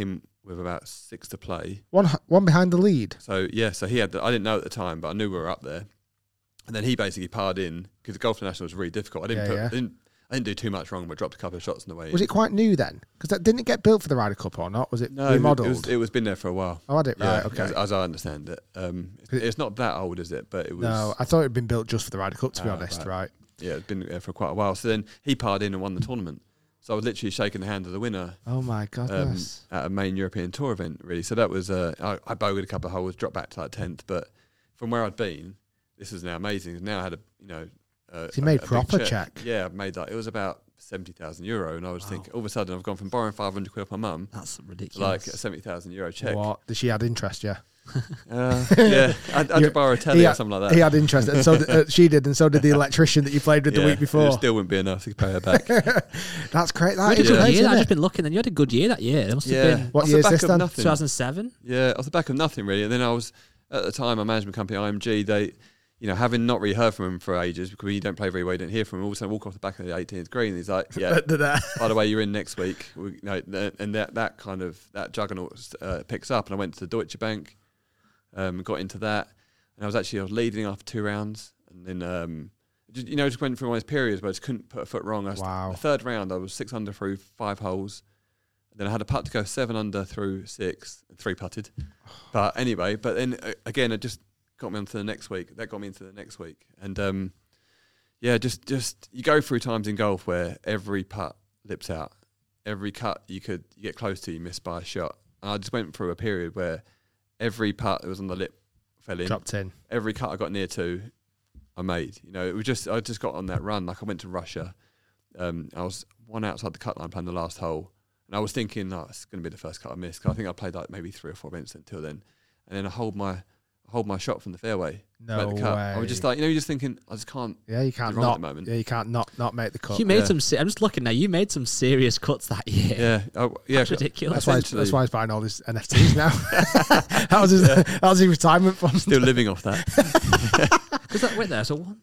with about six to play. One one behind the lead. So yeah, so he had. The, I didn't know at the time, but I knew we were up there. And then he basically parred in because the Golf International was really difficult. I didn't Yeah, put, yeah. I didn't I didn't do too much wrong, but dropped a couple of shots on the way. Was in. it quite new then? Because that didn't it get built for the Ryder Cup or not? Was it No, it remodeled? was, it was been there for a while. Oh, had it? Yeah, Right, okay. As, as I understand it, um, it's, it's not that old, is it? But it was. No, I thought it had been built just for the Ryder Cup, to be Ah, honest, right. right? Yeah, it's been there for quite a while. So then he parred in and won the tournament. So I was literally shaking the hand of the winner Oh, my um, goodness. at a main European Tour event, really. So that was, uh, I, I bogeyed a couple of holes, dropped back to like tenth. But from where I'd been, this is now amazing. Now I had a, you know, uh, So you made a, a big proper check. Yeah, I made that. It was about seventy thousand euro. And I was Wow. thinking, all of a sudden, I've gone from borrowing five hundred quid off my mum That's to ridiculous. like a seventy thousand euro check. What? Did she had interest, yeah? Uh, yeah, I, I had You- to borrow a telly he or had- something like that. He had interest, and so did, uh, she did, and so did the electrician that you played with yeah, the week before. It still wouldn't be enough to pay her back. That's great. You That had a is good Yeah. year. amazing, I've isn't just it? been looking, and you had a good year that year. There must yeah, have been What off year the is back this of then? nothing. two thousand seven. Yeah, off the back of nothing really. And then I was at the time, my management company I M G, they, you know, having not really heard from him for ages because we don't play very well, you don't hear from him. All of a sudden, walk off the back of the eighteenth green. And he's like, "Yeah, by the way, you're in next week." We, you know, th- and that that kind of that juggernaut uh, picks up. And I went to the Deutsche Bank, um, got into that, and I was actually I was leading after two rounds, and then um, just, you know, just went through one of those periods where I just couldn't put a foot wrong. I was, Wow. The third round, I was six under through five holes. Then I had a putt to go seven under through six, and three putted. But anyway, but then uh, again, it just got me onto the next week. That got me into the next week, and um, yeah, just just you go through times in golf where every putt lips out, every cut you could you get close to, you miss by a shot. And I just went through a period where every putt that was on the lip fell in. Dropped in. Every cut I got near to, I made. You know, it was just I just got on that run. Like I went to Russia, um, I was one outside the cut line playing the last hole. And I was thinking, oh, it's going to be the first cut I missed. Cause I think I played like maybe three or four events until then. And then I hold my I hold my shot from the fairway. No make the cut. way. I was just like, you know, you're just thinking, I just can't. Yeah, you can't wrong at not. the moment. Yeah, you can't not not make the cut. You made Yeah. some. Se- I'm just looking now. You made some serious cuts that year. Yeah, oh, yeah. That's ridiculous. That's why. He's, essentially- that's why he's buying all his N F Ts now. that was his. That was his retirement fund. Still living off that. Because that wait there. So one.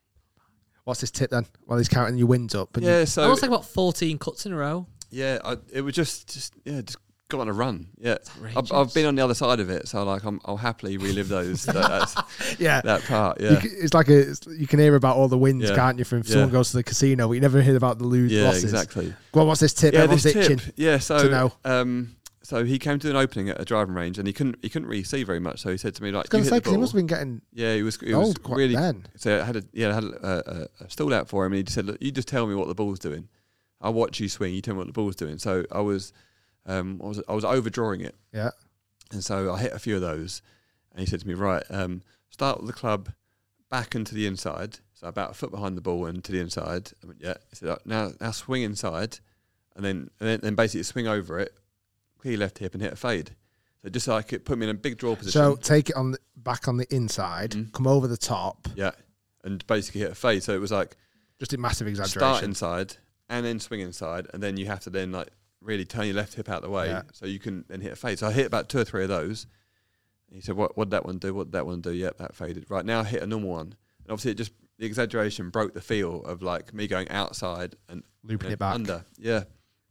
What's his tip then? While he's counting your wins up. And yeah, I so lost like about fourteen cuts in a row. yeah, I, it was just, just yeah, just got on a run. Yeah, I've, outrageous. I've been on the other side of it, so like I'm, I'll happily relive those that, that's, you, yeah. that part. You Yeah, c- it's like a. It's, you can hear about all the wins, Yeah. can't you? From if Yeah. someone goes to the casino, but you never hear about the lose yeah, losses. exactly. Go on, what's this tip? Yeah, Everyone's this itching. tip. Yeah, so to know. um, so he came to an opening at a driving range, and he couldn't he couldn't really see very much. So he said to me, I like, was going you to hit say the because he ball. must have been getting Yeah, he was. He was old quite really. then. So I had a yeah, I had a, a, a stall out for him, and he just said, "Look, you just tell me what the ball's doing. I'll watch you swing. You tell me what the ball's doing." So I was, um, I was I was overdrawing it, Yeah. and so I hit a few of those, and he said to me, "Right, um, start with the club back into the inside, so about a foot behind the ball and to the inside." I went, "Yeah." He said, "Uh, "Now, now swing inside, and then and then, then basically swing over it, clear your left hip and hit a fade." So just like it put me in a big draw position. So take it on the, back on the inside, Mhm. come over the top. Yeah, and basically hit a fade. So it was like Just a massive start exaggeration. inside and then swing inside, and then you have to then like really turn your left hip out the way Yeah. so you can then hit a fade. So I hit about two or three of those. And he said, "What what did that one do? What did that one do?" Yep, that faded. Right now, hit a normal one. And obviously, it just the exaggeration broke the feel of like me going outside and Looping you know, it back. under. Yeah,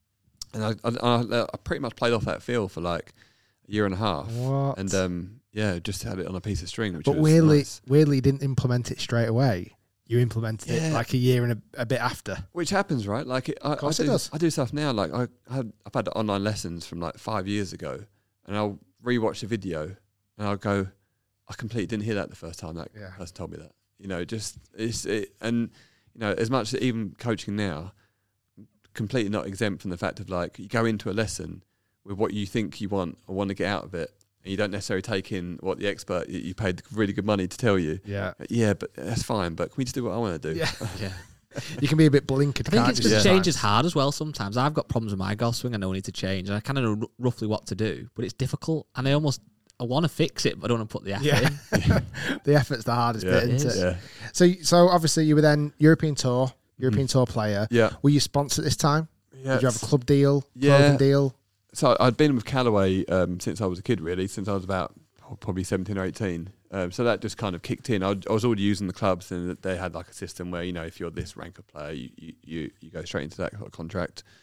and I, I I I pretty much played off that feel for like a year and a half. What? And um, yeah, just had it on a piece of string, which but was weirdly, nice. weirdly, you didn't implement it straight away. You implemented it Yeah. like a year and a, a bit after. Which happens, right? Like, it, I, I, course it do, does. I do stuff now. Like, I had, I've had online lessons from like five years ago, and I'll rewatch the video, and I'll go, I completely didn't hear that the first time that Yeah. person told me that. You know, just it's it, and you know, as much as even coaching now, completely not exempt from the fact of like you go into a lesson with what you think you want or want to get out of it, and you don't necessarily take in what the expert you, you paid really good money to tell you. Yeah. Yeah, but that's fine. But can we just do what I want to do? Yeah. Yeah. You can be a bit blinkered, I think can't it's you? because Yeah. change is hard as well sometimes. I've got problems with my golf swing. I know I need to change. And I kind of know r- roughly what to do, but it's difficult. And I almost I want to fix it, but I don't want to put the effort Yeah. in. The effort's the hardest Yeah. bit, It isn't is. it? Yeah. So, so obviously you were then European Tour, European Tour player. Yeah. Were you sponsored this time? Yeah. Did you have a club deal, Yeah. clothing deal? So I'd been with Callaway um, since I was a kid, really, since I was about probably seventeen or eighteen. Um, so that just kind of kicked in. I, I was already using the clubs, and they had like a system where, you know, if you're this rank of player, you you, you, you go straight into that contract.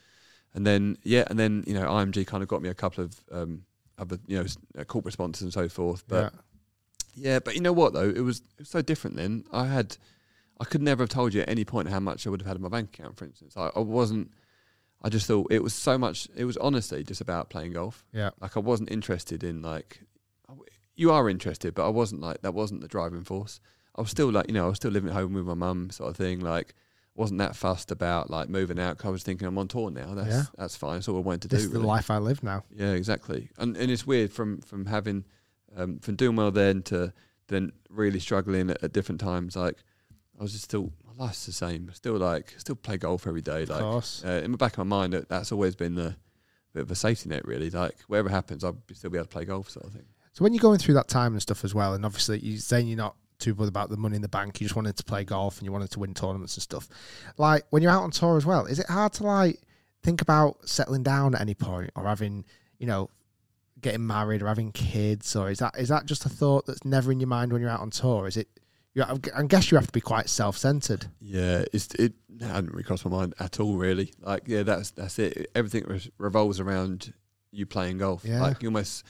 And then, yeah, and then, you know, I M G kind of got me a couple of um, other, you know, s- uh, corporate sponsors and so forth. But Yeah. yeah, but you know what though, it was it was so different then. I had, I could never have told you at any point how much I would have had in my bank account, for instance. I, I wasn't. I just thought it was so much. It was honestly just about playing golf. Yeah. Like I wasn't interested in like, you are interested, but I wasn't like that. Wasn't the driving force. I was still like, you know, I was still living at home with my mum, sort of thing. Like, wasn't that fussed about like moving out. 'Cause I was thinking I'm on tour now. That's Yeah. that's fine. That's all I wanted to This do. is the really. life I live now. Yeah, exactly. And and it's weird from from having um, from doing well then to then really struggling at, at different times. Like I was just still my life's the same. Still like still play golf every day. Of Like course. uh, in the back of my mind, that, that's always been the bit of a safety net. Really, like whatever happens, I'll be, still be able to play golf, sort of thing. So when you're going through that time and stuff as well, and obviously you're saying you're not too bothered about the money in the bank, you just wanted to play golf and you wanted to win tournaments and stuff. Like when you're out on tour as well, is it hard to like think about settling down at any point or having, you know, getting married or having kids, or is that is that just a thought that's never in your mind when you're out on tour? Is it? You, I guess you have to be quite self-centered. Yeah, it's it hadn't really crossed my mind at all. Really, like yeah, that's that's it. Everything re- revolves around you playing golf. Yeah. Like you almost,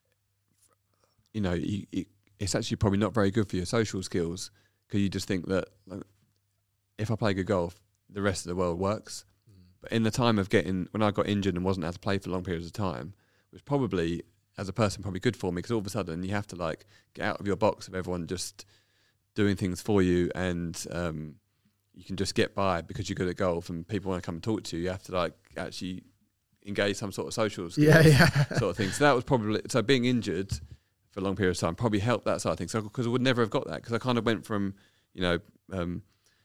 you know, you, you, it's actually probably not very good for your social skills because you just think that like, if I play good golf, the rest of the world works. Mm. But in the time of getting, when I got injured and wasn't able to play for long periods of time, was probably as a person probably good for me because all of a sudden you have to like get out of your box of everyone just doing things for you, and um, you can just get by because you're good at golf and people want to come and talk to you. You have to like actually engage some sort of social skills, Yeah, yeah. sort of thing. So that was probably, so being injured for a long period of time probably helped that side of things. So because I would never have got that because I kind of went from, you know, um,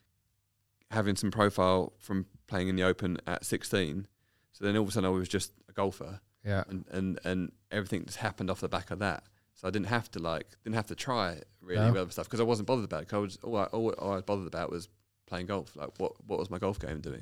having some profile from playing in the Open at sixteen. So then all of a sudden I was just a golfer. Yeah. And, and, and everything just happened off the back of that. So I didn't have to like, didn't have to try really No. with other stuff because I wasn't bothered about it. 'Cause I was, all I, all, all I was bothered about was playing golf. Like what, what was my golf game doing?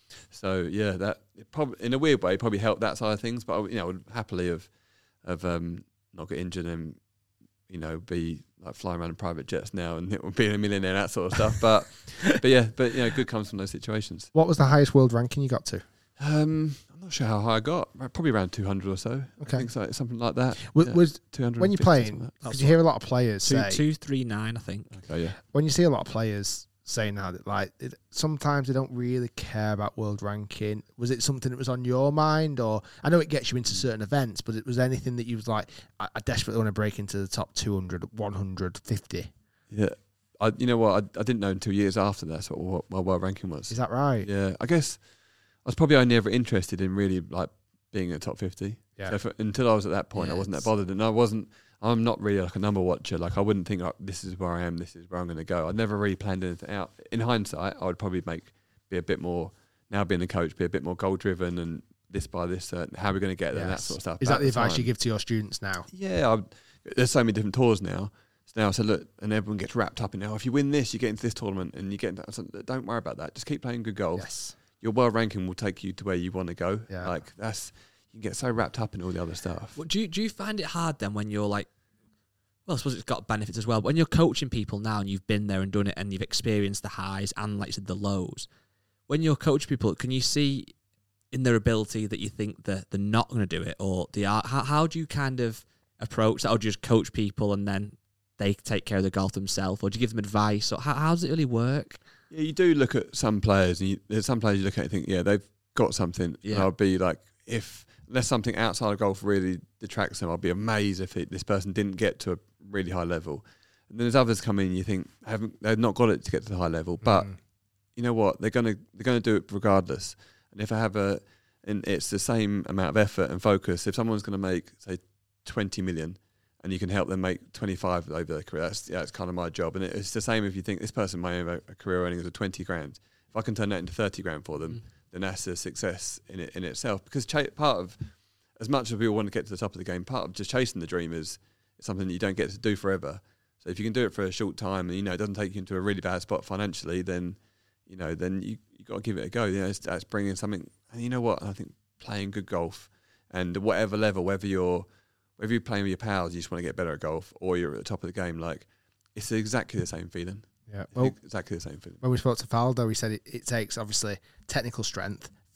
So yeah, that it probably, in a weird way, probably helped that side of things. But I, would- you know, I would happily have, have um, not get injured and, you know, be like flying around in private jets now and being a millionaire and that sort of stuff. But, but yeah, but you know, good comes from those situations. What was the highest world ranking you got to? Um, I'm not sure how high I got. Probably around two hundred or so. Okay. I think so, something like that. Was, Yeah. was two hundred when you're playing, because you hear a lot of players Two, say, two, three, nine, I think. Okay, yeah. when you see a lot of players saying now that like it, sometimes they don't really care about world ranking, was it something that was on your mind? Or I know it gets you into certain events, but it was anything that you was like, I, I desperately want to break into the top two hundred, one hundred, fifty. Yeah. I, you know what? I, I didn't know until years after that sort of what my world ranking was. Is that right? Yeah. I guess I was probably only ever interested in really like being in the top fifty. Yeah. So for, until I was at that point, Yeah, I wasn't that it's- bothered. And I wasn't, I'm not really like a number watcher. Like I wouldn't think, oh, this is where I am, this is where I'm going to go. I never really planned anything out. In hindsight, I would probably make, be a bit more, now being the coach, be a bit more goal driven and this by this, uh, how are we going to get there and that Yes. sort of stuff. Is But that at the advice time- you give to your students now? Yeah, I, there's so many different tours now. So now I said, look, and everyone gets wrapped up in, oh, if you win this, you get into this tournament and you get into that. I said, don't worry about that. Just keep playing good golf. Yes. Your world ranking will take you to where you want to go. Yeah. Like that's, you can get so wrapped up in all the other stuff. Well, do you, do you find it hard then when you're like, well, I suppose it's got benefits as well, but when you're coaching people now and you've been there and done it and you've experienced the highs and, like you said, the lows, when you're coaching people, can you see in their ability that you think that they're not going to do it, or they are? How, how do you kind of approach that? Or do you just coach people and then they take care of the golf themselves, or do you give them advice, or how, how does it really work? Yeah, you do look at some players, and you, there's some players you look at and think, yeah, they've got something. Yeah. And I'll be like, if unless something outside of golf really detracts them, I'll be amazed if it, this person didn't get to a really high level. And then there's others come in, and you think haven't they've not got it to get to the high level, but Mm. you know what? They're gonna they're gonna do it regardless. And if I have a, and it's the same amount of effort and focus. If someone's going to make say twenty million, and you can help them make twenty-five over their career, that's yeah, it's kind of my job. And it's the same if you think this person may have a, a career earnings of twenty grand. If I can turn that into thirty grand for them, Mm. then that's a success in it in itself. Because ch- part of, as much as we all want to get to the top of the game, part of just chasing the dream is something that you don't get to do forever. So if you can do it for a short time, and you know it doesn't take you into a really bad spot financially, then you know then you you got to give it a go. You know, it's, that's bringing something. And you know what? I think playing good golf, and whatever level, whether you're whether you're playing with your pals, you just want to get better at golf, or you're at the top of the game, like it's exactly the same feeling. Yeah. It's Well, exactly the same feeling. when we spoke to Faldo, he said it, it takes obviously technical strength,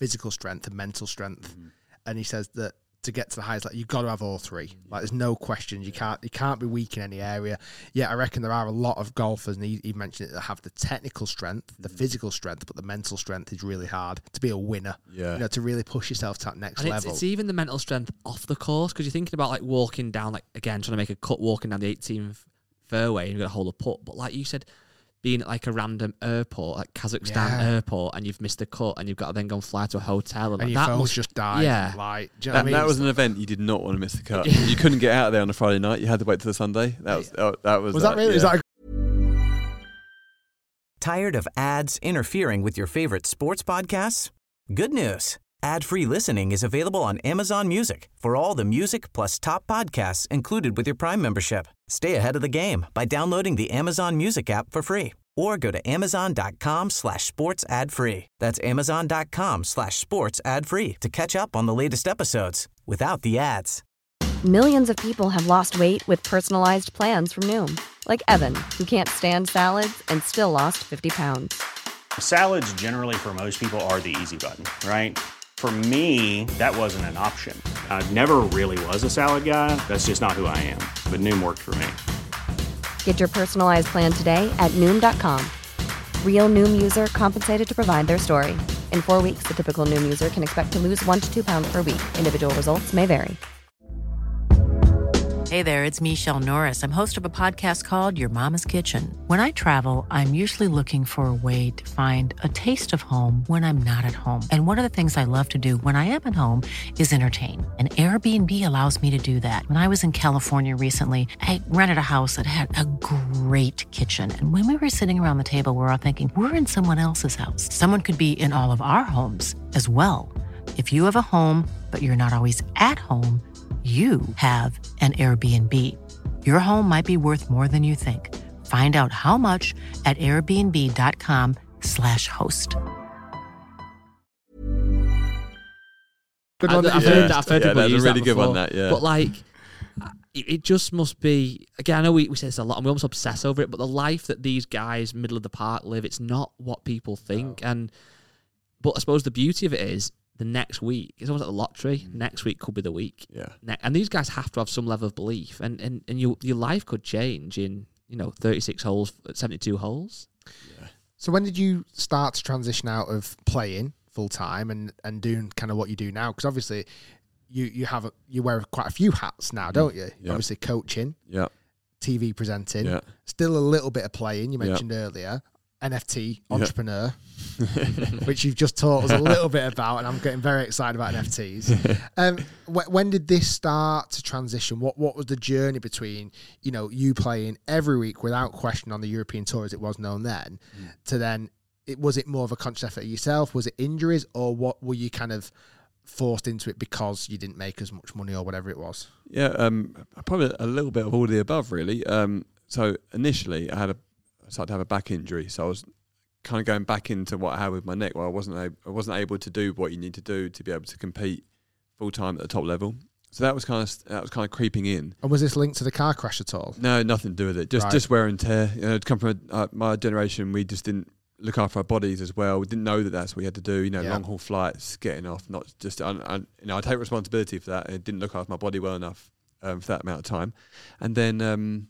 physical strength and mental strength. Mm. And he says that to get to the highest, like you've got to have all three. Like there's no question. You can't you can't be weak in any area. Yeah, I reckon there are a lot of golfers, and he, he mentioned it, that have the technical strength, the physical strength, but the mental strength is really hard to be a winner. Yeah, you know, to really push yourself to that next and level. It's, it's even the mental strength off the course, because you're thinking about like walking down, like again trying to make a cut, walking down the eighteenth fairway, and you've got to hold a putt. But like you said, being at like a random airport, like Kazakhstan Yeah. airport, and you've missed a cut, and you've got to then go and fly to a hotel, and, and like, your that phone's must, just died. Yeah, like do you know that, what I mean? that was an event you did not want to miss the cut. You couldn't get out of there on a Friday night. You had to wait till the Sunday. That was oh, that was. Was that, that really? Yeah. Is that a- Tired of ads interfering with your favorite sports podcasts? Good news. Ad-free listening is available on Amazon Music for all the music plus top podcasts included with your Prime membership. Stay ahead of the game by downloading the Amazon Music app for free or go to amazon.com slash sports ad free. That's amazon.com slash sports ad free to catch up on the latest episodes without the ads. Millions of people have lost weight with personalized plans from Noom. Like Evan, who can't stand salads and still lost fifty pounds. Salads generally for most people are the easy button, right? For me, that wasn't an option. I never really was a salad guy. That's just not who I am. But Noom worked for me. Get your personalized plan today at Noom dot com. Real Noom user compensated to provide their story. In four weeks, the typical Noom user can expect to lose one to two pounds per week. Individual results may vary. Hey there, it's Michelle Norris. I'm host of a podcast called Your Mama's Kitchen. When I travel, I'm usually looking for a way to find a taste of home when I'm not at home. And one of the things I love to do when I am at home is entertain. And Airbnb allows me to do that. When I was in California recently, I rented a house that had a great kitchen. And when we were sitting around the table, we were all thinking, we're in someone else's house. Someone could be in all of our homes as well. If you have a home, but you're not always at home, you have an Airbnb. Your home might be worth more than you think. Find out how much at airbnb.com slash host. Good I, one. I've Yeah. heard that. I've heard Yeah, people that's a use really that good one, before. that, yeah. But like, it, it just must be. Again, I know we, we say this a lot, and we almost obsess over it. But the life that these guys, middle of the park, live, it's not what people think. No. And but I suppose the beauty of it is, the next week, it's almost like the lottery. Mm. Next week could be the week. Yeah. Ne- and these guys have to have some level of belief, and and, and your your life could change in, you know, thirty-six holes, seventy-two holes. Yeah. So when did you start to transition out of playing full time and, and doing kind of what you do now? Because obviously you you have a, you wear quite a few hats now, don't you? Yeah. Obviously coaching, yeah, T V presenting, yeah. still a little bit of playing. You mentioned yeah. earlier. N F T entrepreneur, yeah. which you've just taught us a little bit about, and I'm getting very excited about N F Ts. Um, wh- when did this start to transition? What what was the journey between, you know, you playing every week without question on the European Tour as it was known then, mm. to then it was it more of a conscious effort yourself? Was it injuries, or what were you kind of forced into it because you didn't make as much money or whatever it was? Yeah, um, probably a little bit of all the above, really. Um, so initially, I had a started to have a back injury, so I was kind of going back into what I had with my neck, where I wasn't able, I wasn't able to do what you need to do to be able to compete full time at the top level. So that was kind of that was kind of creeping in. And was this linked to the car crash at all? No, nothing to do with it. Just right. just wear and tear. You know, to come from a, uh, my generation, we just didn't look after our bodies as well. We didn't know that that's what we had to do. You know, yeah. long haul flights, getting off, not just. I, I, you know, I take responsibility for that. I didn't look after my body well enough um, for that amount of time, and then um,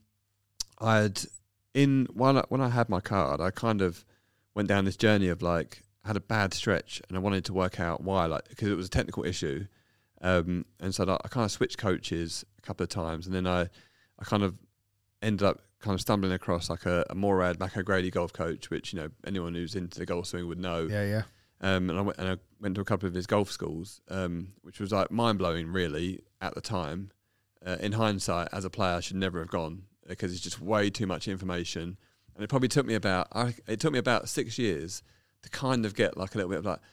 I had. In when I, when I had my card, I kind of went down this journey of like I had a bad stretch, and I wanted to work out why, like because it was a technical issue, um, and so I, I kind of switched coaches a couple of times, and then I, I kind of ended up kind of stumbling across like a, a Morad McO'Grady golf coach, which you know anyone who's into the golf swing would know. Yeah, yeah. Um, and I went and I went to a couple of his golf schools, um, which was like mind blowing, really at the time. Uh, in hindsight, as a player, I should never have gone. Because it's just way too much information, and it probably took me about I, it took me about six years to kind of get like a little bit of like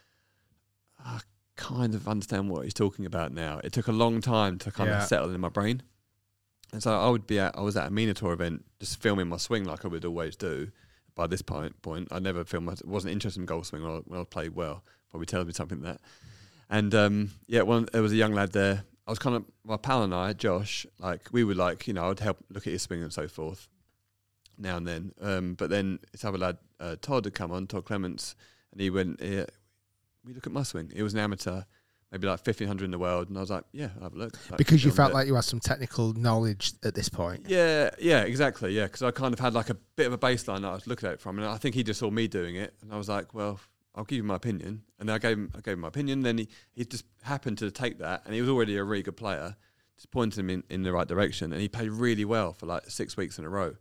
I kind of understand what he's talking about now. It took a long time to kind yeah. of settle in my brain, and so I would be at I was at a Minotaur event just filming my swing like I would always do. By this point, point I never filmed. I wasn't interested in golf swing when I, when I played well. Probably tells me something like that. And um, yeah, one there was a young lad there. I was kind of, my pal and I, Josh, like, we would like, you know, I would help look at his swing and so forth now and then. Um, but then this other lad, uh, Todd, had come on, Todd Clements, and he went, he, we look at my swing. It was an amateur, maybe like fifteen hundred in the world, and I was like, yeah, I'll have a look. Like, because you felt it. like you had some technical knowledge at this point. Yeah, yeah, exactly, yeah, because I kind of had like a bit of a baseline that I was looking at it from, and I think he just saw me doing it, and I was like, well, I'll give you my opinion, and then I gave him, I gave him my opinion. Then he, he just happened to take that, and he was already a really good player, just pointed him in, in the right direction, and he played really well for like six weeks in a row,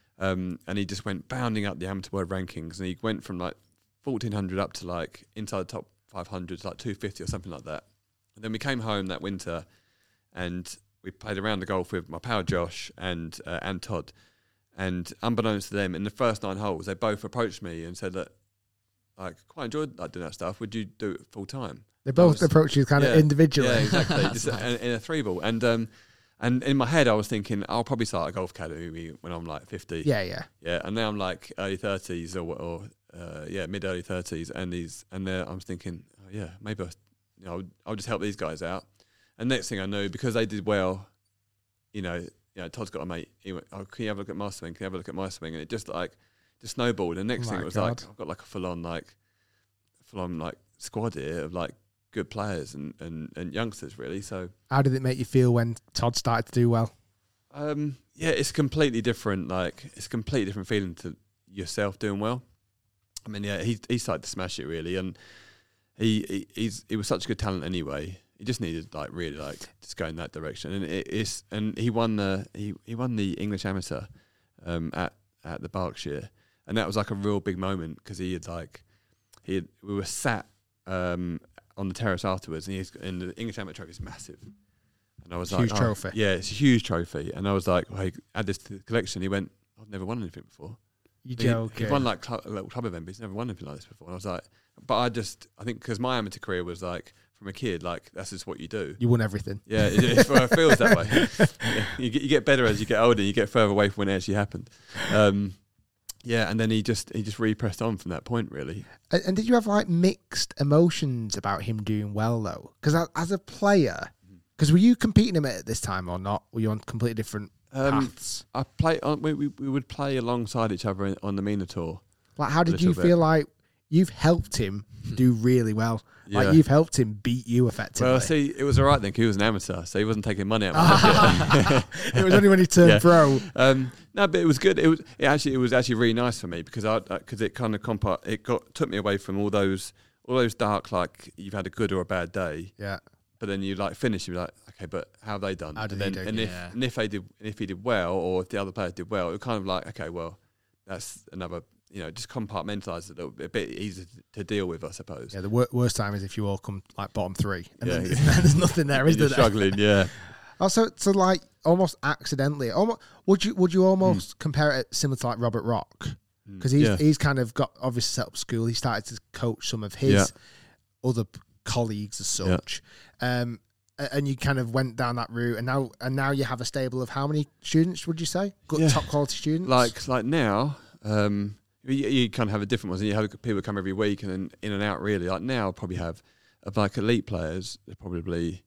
um, and he just went bounding up the amateur world rankings, and he went from like fourteen hundred up to like inside the top five hundred, like two fifty or something like that. And then we came home that winter, and we played around the golf with my pal Josh and uh, and Todd, and unbeknownst to them, in the first nine holes, they both approached me and said that, like, quite enjoyed like doing that stuff. Would you do it full time? They both was, approached you kind yeah, of individually. Yeah, exactly. Just in, in a three ball, and um, and in my head, I was thinking I'll probably start a golf academy when I'm like fifty. Yeah, yeah, yeah. And now I'm like early thirties or or uh, yeah, mid early thirties, and these and there I was thinking, oh, yeah, maybe I, you know, I'll, I'll just help these guys out. And next thing I knew, because they did well, you know, you know, Todd's got a mate. He went, oh, can you have a look at my swing? Can you have a look at my swing? And it just like just snowballed. And next Oh thing my it was God. like I've got like a full on like full on like squad here of like good players and, and, and youngsters really. So How did it make you feel when Todd started to do well? um, yeah, it's completely different. Like it's a completely different feeling to yourself doing well. I mean, yeah, he he started to smash it really, and he, he he's he was such a good talent anyway. He just needed like really like just go in that direction, and it, it's and he won the he, he won the English Amateur um, at at the Berkshire, and that was like a real big moment because he had like he had, we were sat um, on the terrace afterwards, and he's and the English Amateur trophy is massive, and I was Huge like, trophy. oh, yeah, it's a huge trophy, and I was like, well, add this to the collection. He went, I've never won anything before. You He- joking? He's won like club, a little club event, but he's never won anything like this before. And I was like, but I just, I think because my amateur career was like from a kid, like that's just what you do. You won everything. Yeah, it, it, it feels that way. Yeah, you get you get better as you get older. You get further away from when it actually happened. Um, yeah, and then he just he just really pressed on from that point, really. And, and did you have like mixed emotions about him doing well though? Because as a player, because were you competing him at this time or not? Were you on completely different Um, paths? I play. On, we, we we would play alongside each other in, on the MENA tour. Like, how did little you bit. feel like you've helped him do really well? Yeah. Like you've helped him beat you effectively. Well, see, it was all right then. 'Cause he was an amateur, so he wasn't taking money out of my pocket. It was only when he turned Yeah. pro. Um, no, but it was good. It was it actually it was actually really nice for me because I because it kind of compa- it got took me away from all those all those dark like you've had a good or a bad day, Yeah. but then you like finish you're like okay, but how have they done? How did and he then, do? And if Yeah. and if they did and if he did well or if the other players did well, it was kind of like okay, well that's another you know just compartmentalize it a little bit, a bit easier to deal with, I suppose. Yeah, the wor- worst time is if you all come like bottom three, and Yeah, then yeah. there's nothing there, is You're there? struggling, yeah. Also, so like almost accidentally, almost would you would you almost compare it similar to like Robert Rock? Because he's Yeah. he's kind of got obviously set up school. He started to coach some of his Yeah. other p- colleagues as such, um, a- and you kind of went down that route, and now and now you have a stable of how many students would you say? Good Yeah. top quality students. Like like now, um, you, you kind of have a different ones. And you have people come every week and then in and out. Really, like now, I'll probably have of like elite players. They're probably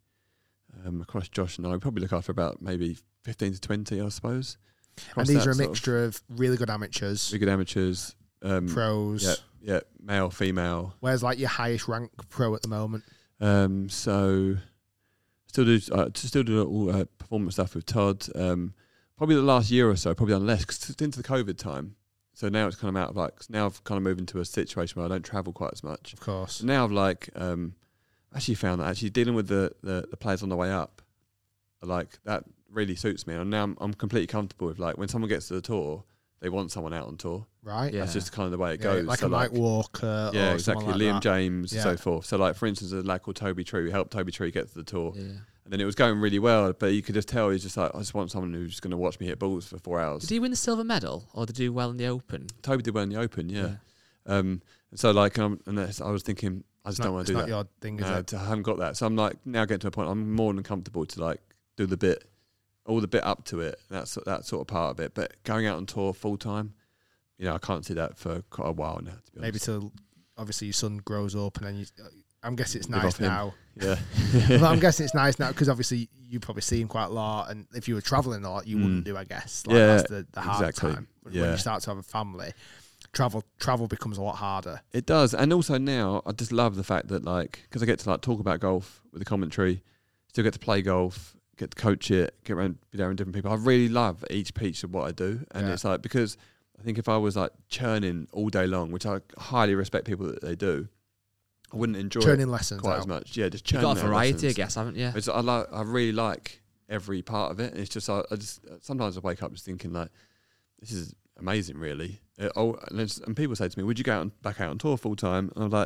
um, across Josh and I, we probably look after about maybe fifteen to twenty, I suppose. and Across these that are a sort of mixture of really good amateurs, really good amateurs, um, pros. yeah, yeah, male, female. Where's like your highest rank pro at the moment? Um, so still do uh, still do all uh, performance stuff with Todd. Um, probably the last year or so, probably done less because it's into the COVID time. So now it's kind of out of like now I've kind of moved into a situation where I don't travel quite as much. Of course. So now I've like um, actually found that actually dealing with the, the, the players on the way up, like that really suits me. And now I'm, I'm completely comfortable with like when someone gets to the tour, they want someone out on tour. Right. Yeah. That's just kind of the way it Yeah, goes. like so a Mike Walker. yeah, or exactly. someone like Liam that. James, Yeah. so forth. So like for instance, a lad called Toby Tree, we helped Toby Tree get to the tour. Yeah. And then it was going really well, but you could just tell he's just like, I just want someone who's going to watch me hit balls for four hours. Did he win the silver medal or did he do well in the Open? Toby did well in the Open, yeah. Um, and so like, um, and that's- I was thinking, I just It's don't not, want it's to do not that. your thing, is No, it? to- I haven't got that. So I'm like now getting to a point I'm more than comfortable to like do the bit, all the bit up to it. That's that sort of part of it. But going out on tour full time, you know, I can't see that for quite a while now. To be Maybe honest. till obviously your son grows up, and then you. I'm guessing it's Live nice off him. now. Yeah. Well, I'm guessing it's nice now because obviously you probably see him quite a lot, and if you were traveling a lot, you wouldn't Mm. do, I guess. Like Yeah, that's the, the hard exactly. time when Yeah. you start to have a family. travel travel becomes a lot harder. It does. And also now, I just love the fact that, like, because I get to, like, talk about golf with the commentary, still get to play golf, get to coach it, get around, be there with different people. I really love each piece of what I do. And Yeah. it's like, because I think if I was, like, churning all day long, which I highly respect people that they do, I wouldn't enjoy Churning it lessons quite out. as much. Yeah, just You've churning got a out variety, lessons. I guess, haven't you? It's, I like. I really like every part of it. It's just I, I just sometimes I wake up just thinking like, this is amazing, really. Uh, oh, and, it's- and people say to me, "Would you go out and back out on tour full time?" And I'm like,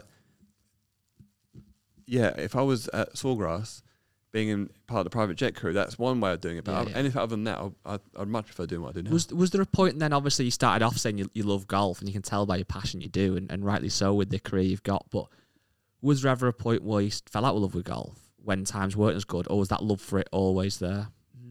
"Yeah, if I was at Sawgrass, being in part of the private jet crew, that's one way of doing it. But Yeah, I- yeah. anything other than that, I, I'd, I'd much prefer doing what I do now." Was was there a point then? Obviously, you started off saying you, you love golf, and you can tell by your passion you do, and, and rightly so with the career you've got. But was there ever a point where you fell out with love with golf when times weren't as good, or was that love for it always there?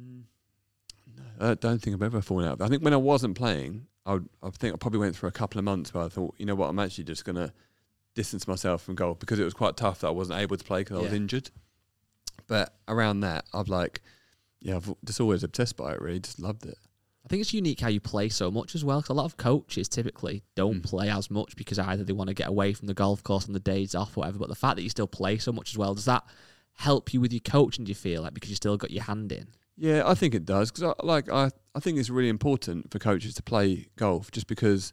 I don't think I've ever fallen out. I think when I wasn't playing, I, would, I think I probably went through a couple of months where I thought, you know what, I'm actually just going to distance myself from golf because it was quite tough that I wasn't able to play because I was Yeah. injured. But around that, I've like, yeah, I've just always obsessed by it, really. Just loved it. I think it's unique how you play so much as well, because a lot of coaches typically don't Mm. play as much because either they want to get away from the golf course on the days off or whatever, but the fact that you still play so much as well, does that help you with your coaching, do you feel like, because you still got your hand in? Yeah, I think it does because I, like I, I think it's really important for coaches to play golf just because,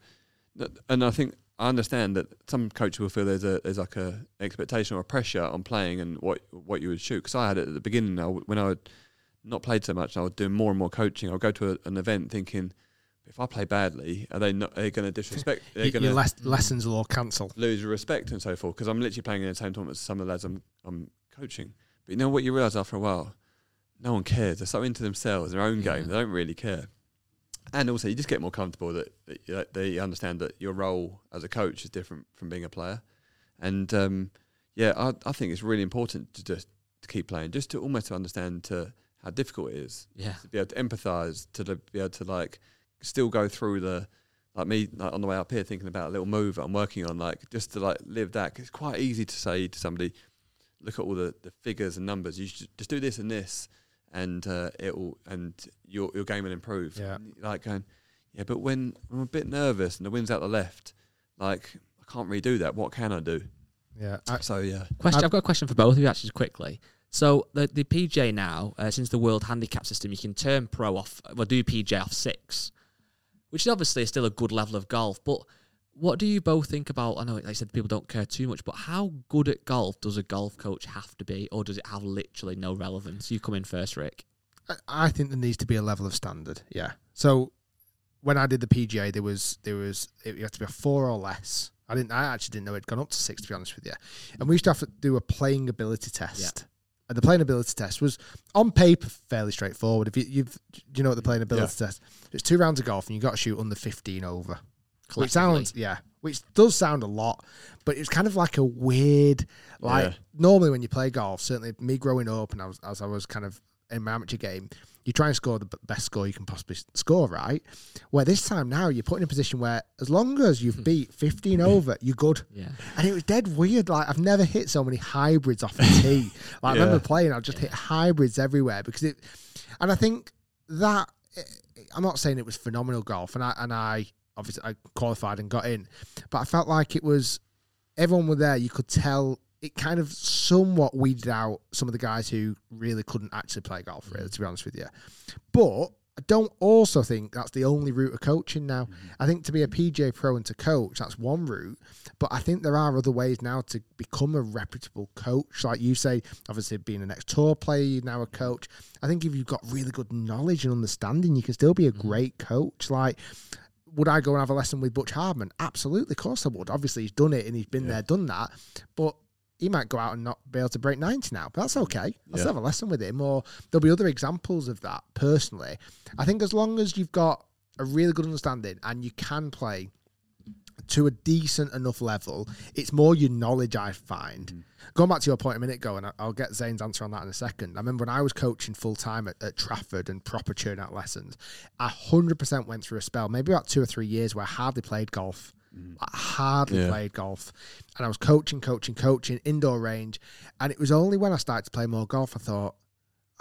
and I think I understand that some coaches will feel there's a there's like a expectation or a pressure on playing and what what you would shoot. Because I had it at the beginning I w- when I would not played so much, and I was doing more and more coaching. I would go to a, an event thinking, if I play badly, are they not? Are they going to disrespect? They're Your, going your to les- lessons will all cancel. lose respect and so forth. Because I'm literally playing in the same tournament as some of the lads I'm I'm coaching. But you know what you realise after a while. No one cares. They're so into themselves, their own Yeah. game. They don't really care. And also, you just get more comfortable that, that, that they understand that your role as a coach is different from being a player. And um, yeah, I, I think it's really important to just to keep playing, just to almost understand to how difficult it is. Yeah. To be able to empathise, to the, be able to like still go through the like me like on the way up here thinking about a little move I'm working on, like just to like live that. 'Cause it's quite easy to say to somebody, look at all the, the figures and numbers. You should just do this and this. And uh, it'll and your your game will improve. Yeah. And you're like going, yeah, but when I'm a bit nervous and the wind's out the left, like I can't really do that. What can I do? Yeah. I, So yeah, Question. I've- I've got a question for both of you actually, just quickly. So the the P G A now, uh, since the World Handicap System, you can turn pro off, well, do P G A off six, which is obviously still a good level of golf. But what do you both think about? I know, like I said, people don't care too much, but how good at golf does a golf coach have to be, or does it have literally no relevance? You come in first, Rick. I- I think there needs to be a level of standard. Yeah. So when I did the P G A, there was there was it, you had to be a four or less. I didn't. I actually didn't know it'd gone up to six, to be honest with you. And we used to have to do a playing ability test. And the playing ability test was on paper fairly straightforward. If you, you've, do you know what the playing ability test? It's two rounds of golf, and you got to shoot under fifteen over. Which sounds, yeah, which does sound a lot, but it's kind of like a weird, like Yeah. normally when you play golf, certainly me growing up and I was, as I was kind of in my amateur game, you try and score the b- best score you can possibly s- score, right? Where this time now you're put in a position where as long as you've beat fifteen over, you're good. Yeah. And it was dead weird. Like I've never hit so many hybrids off a tee. Like I Yeah. remember playing, I just hit hybrids everywhere because it, and I think that, I'm not saying it was phenomenal golf, and I, and I, obviously I qualified and got in, but I felt like it was, everyone were there, you could tell it kind of somewhat weeded out some of the guys who really couldn't actually play golf, really, to be honest with you. But I don't also think that's the only route of coaching now. Mm-hmm. I think to be a P G A pro and to coach, that's one route, but I think there are other ways now to become a reputable coach. Like you say, obviously being an ex-tour player, you're now a coach. I think if you've got really good knowledge and understanding, you can still be a great coach. Like, would I go and have a lesson with Butch Hardman? Absolutely, of course I would. Obviously, he's done it and he's been Yeah. there, done that. But he might go out and not be able to break ninety now. But that's okay. I'll Yeah. still have a lesson with him. Or there'll be other examples of that, personally. I think as long as you've got a really good understanding and you can play to a decent enough level, it's more your knowledge, I find. Mm. Going back to your point a minute ago, and I- I'll get Zane's answer on that in a second. I remember when I was coaching full-time at, at Trafford and proper churn-out lessons, I one hundred percent went through a spell, maybe about two or three years, where I hardly played golf. I hardly Yeah. played golf. And I was coaching, coaching, coaching, indoor range. And it was only when I started to play more golf, I thought,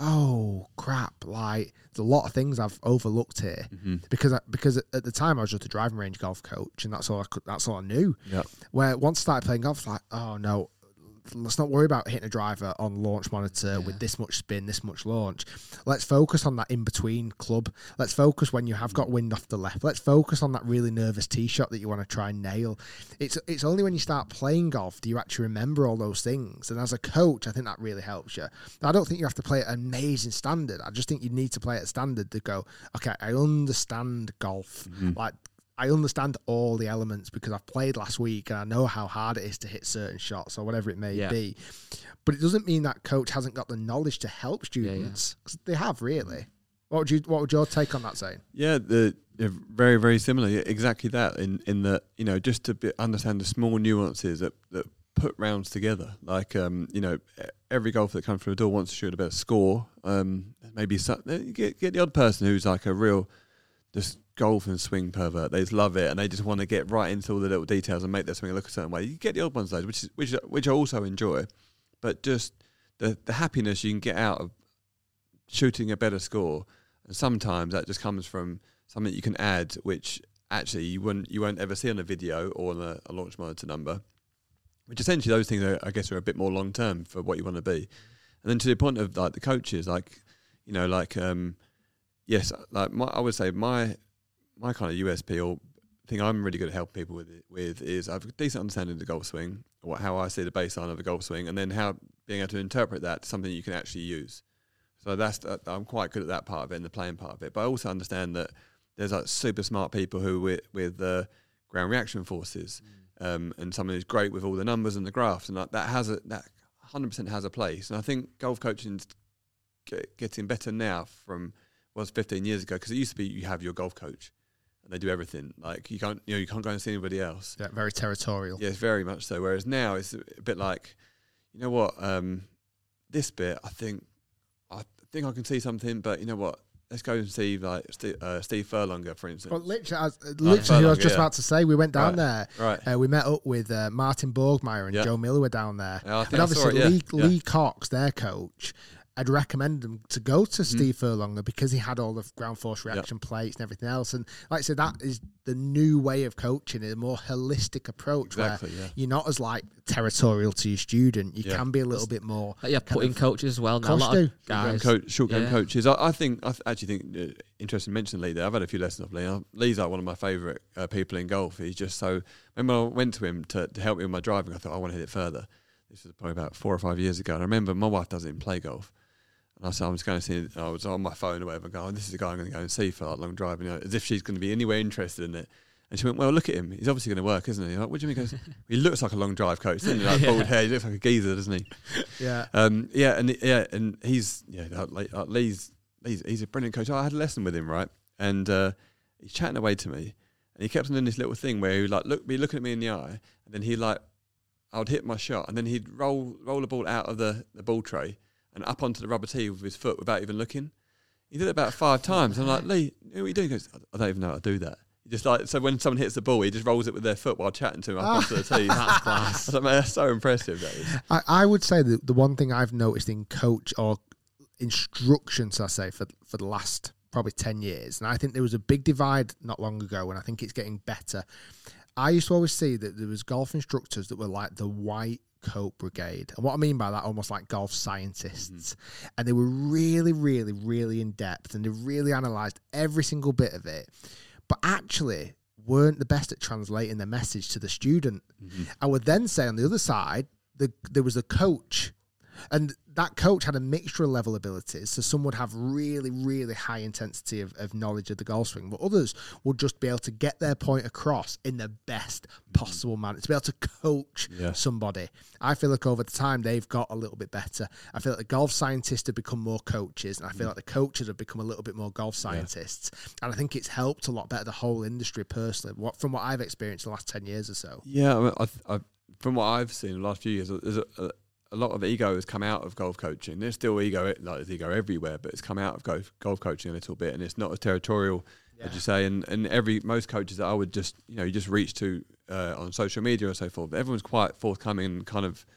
oh crap, like there's a lot of things I've overlooked here Mm-hmm. because I, because at the time I was just a driving range golf coach, and that's all I could, that's all I knew. Yep. Where once I started playing golf, it's like, oh no, let's not worry about hitting a driver on launch monitor with this much spin, this much launch. Let's focus on that in-between club. Let's focus when you have got wind off the left. Let's focus on that really nervous tee shot that you want to try and nail. It's it's only when you start playing golf do you actually remember all those things. And as a coach, I think that really helps you. I don't think you have to play at an amazing standard. I just think you need to play at a standard to go, okay, I understand golf. Mm-hmm. Like, I understand all the elements because I've played last week and I know how hard it is to hit certain shots or whatever it may Yeah. be. But it doesn't mean that coach hasn't got the knowledge to help students. 'Cause they have, really. What would you? What would your take on that saying? Yeah, the yeah, very very similar. Yeah, exactly that. In in that, you know, just to be, understand the small nuances that, that put rounds together. Like um, you know, every golfer that comes through the door wants to shoot a better score. Um, maybe some, get get the odd person who's like a real just golf and swing pervert. They just love it and they just want to get right into all the little details and make their swing look a certain way. You get the odd ones though, which is, which which I also enjoy, but just the the happiness you can get out of shooting a better score, and sometimes that just comes from something you can add, which actually you wouldn't you won't ever see on a video or on a, a launch monitor number. Which essentially those things are, I guess, are a bit more long term for what you want to be. And then to the point of like the coaches, like you know, like um, yes, like my, I would say my my kind of U S P or thing I'm really good at helping people with with is I've a decent understanding of the golf swing, or how I see the baseline of the golf swing, and then how being able to interpret that to something you can actually use. So that's that, I'm quite good at that part of it and the playing part of it. But I also understand that there's like super smart people who with with uh, ground reaction forces, mm. um, and someone who's great with all the numbers and the graphs, and like that has a that one hundred percent has a place. And I think golf coaching's get, getting better now from was fifteen years ago, because it used to be you have your golf coach and they do everything. Like you can't you know you can't go and see anybody else. Yeah, very territorial. Yes, very much so. Whereas now it's a bit like, you know what, um, this bit I think. I think I can see something, but you know what? Let's go and see like Steve, uh, Steve Furlonger, for instance. Well, literally, I was, literally, I was just yeah. about to say, we went down Right, there. right. Uh, we met up with uh, Martin Borgmeyer and Yeah. Joe Miller were down there. Yeah, I think and I saw obviously, it, yeah, Lee, yeah. Lee Cox, their coach, I'd recommend them to go to Mm-hmm. Steve Furlonger because he had all the ground force reaction plates and everything else. And like I said, that is the new way of coaching, a more holistic approach Exactly, where yeah. you're not as like territorial to your student. You Yeah. can be a little bit more. Like, yeah, kind putting of- coaches as well. Now, a Course lot do. of guys. Coach, short game Yeah. coaches. I, I think I th- actually think uh, interesting to mention Lee there. I've had a few lessons of Lee. Uh, Lee's like one of my favourite uh, people in golf. He's just so. Remember, I went to him to, to help me with my driving. I thought I want to hit it further. This was probably about four or five years ago. And I remember my wife doesn't even play golf. And I said, I'm just going to see, I was on my phone or whatever, going, this is the guy I'm going to go and see for like long driving, you know, as if she's going to be anywhere interested in it. And she went, well, look at him. He's obviously going to work, isn't he? I'm like, what do you mean? He goes, he looks like a long drive coach, doesn't he? Like bald hair. He looks like a geezer, doesn't he? Yeah. Um, yeah, and yeah, and he's yeah, like, like Lee's, Lee's he's a brilliant coach. I had a lesson with him, right? And uh, he's chatting away to me, and he kept on doing this little thing where he would like look, be looking at me in the eye, and then he like, I would hit my shot, and then he'd roll roll the ball out of the, the ball tray and up onto the rubber tee with his foot without even looking. He did it about five times. I'm like, Lee, what are you doing? He goes, I don't even know how to do that. He just like so when someone hits the ball, he just rolls it with their foot while chatting to him up onto the tee. That's class. I thought, man, that's so impressive. That is. I, I would say that the one thing I've noticed in coach or instructions, I say, for for the last probably ten years, and I think there was a big divide not long ago, and I think it's getting better. I used to always see that there was golf instructors that were like the white coat brigade. And what I mean by that, almost like golf scientists. Mm-hmm. And they were really, really, really in depth, and they really analysed every single bit of it. But actually weren't the best at translating the message to the student. Mm-hmm. I would then say on the other side, the, there was a coach, and that coach had a mixture of level abilities. So some would have really, really high intensity of, of knowledge of the golf swing, but others would just be able to get their point across in the best possible manner, to be able to coach Yeah. somebody. I feel like over the time they've got a little bit better. I feel like the golf scientists have become more coaches, and I feel like the coaches have become a little bit more golf scientists. Yeah. And I think it's helped a lot better the whole industry personally, what from what I've experienced the last ten years or so. Yeah, I mean, I, I, from what I've seen in the last few years, there's a, a, a lot of ego has come out of golf coaching. There's still ego, like there's ego everywhere, but it's come out of golf, golf coaching a little bit, and it's not as territorial, yeah. as you say. And, and every most coaches that I would just, you know, you just reach to uh, on social media or so forth, but everyone's quite forthcoming and kind of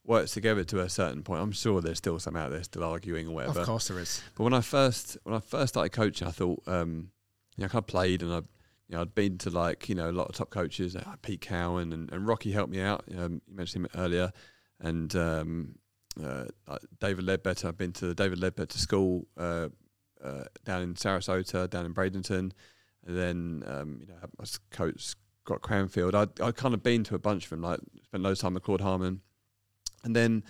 works together to a certain point. I'm sure there's still some out there still arguing or whatever. Of course there is. But when I first when I first started coaching, I thought, um, you know, I kind of played and I, you know, I'd been to like you know a lot of top coaches, like Pete Cowan and, and Rocky helped me out. Um, you mentioned him earlier, and um, uh, like David Ledbetter. I've been to the David Ledbetter School uh, uh, down in Sarasota, down in Bradenton, and then um, you know I was coach Scott Cranfield. I'd I'd kind of been to a bunch of them, like spent loads of time with Claude Harmon. And then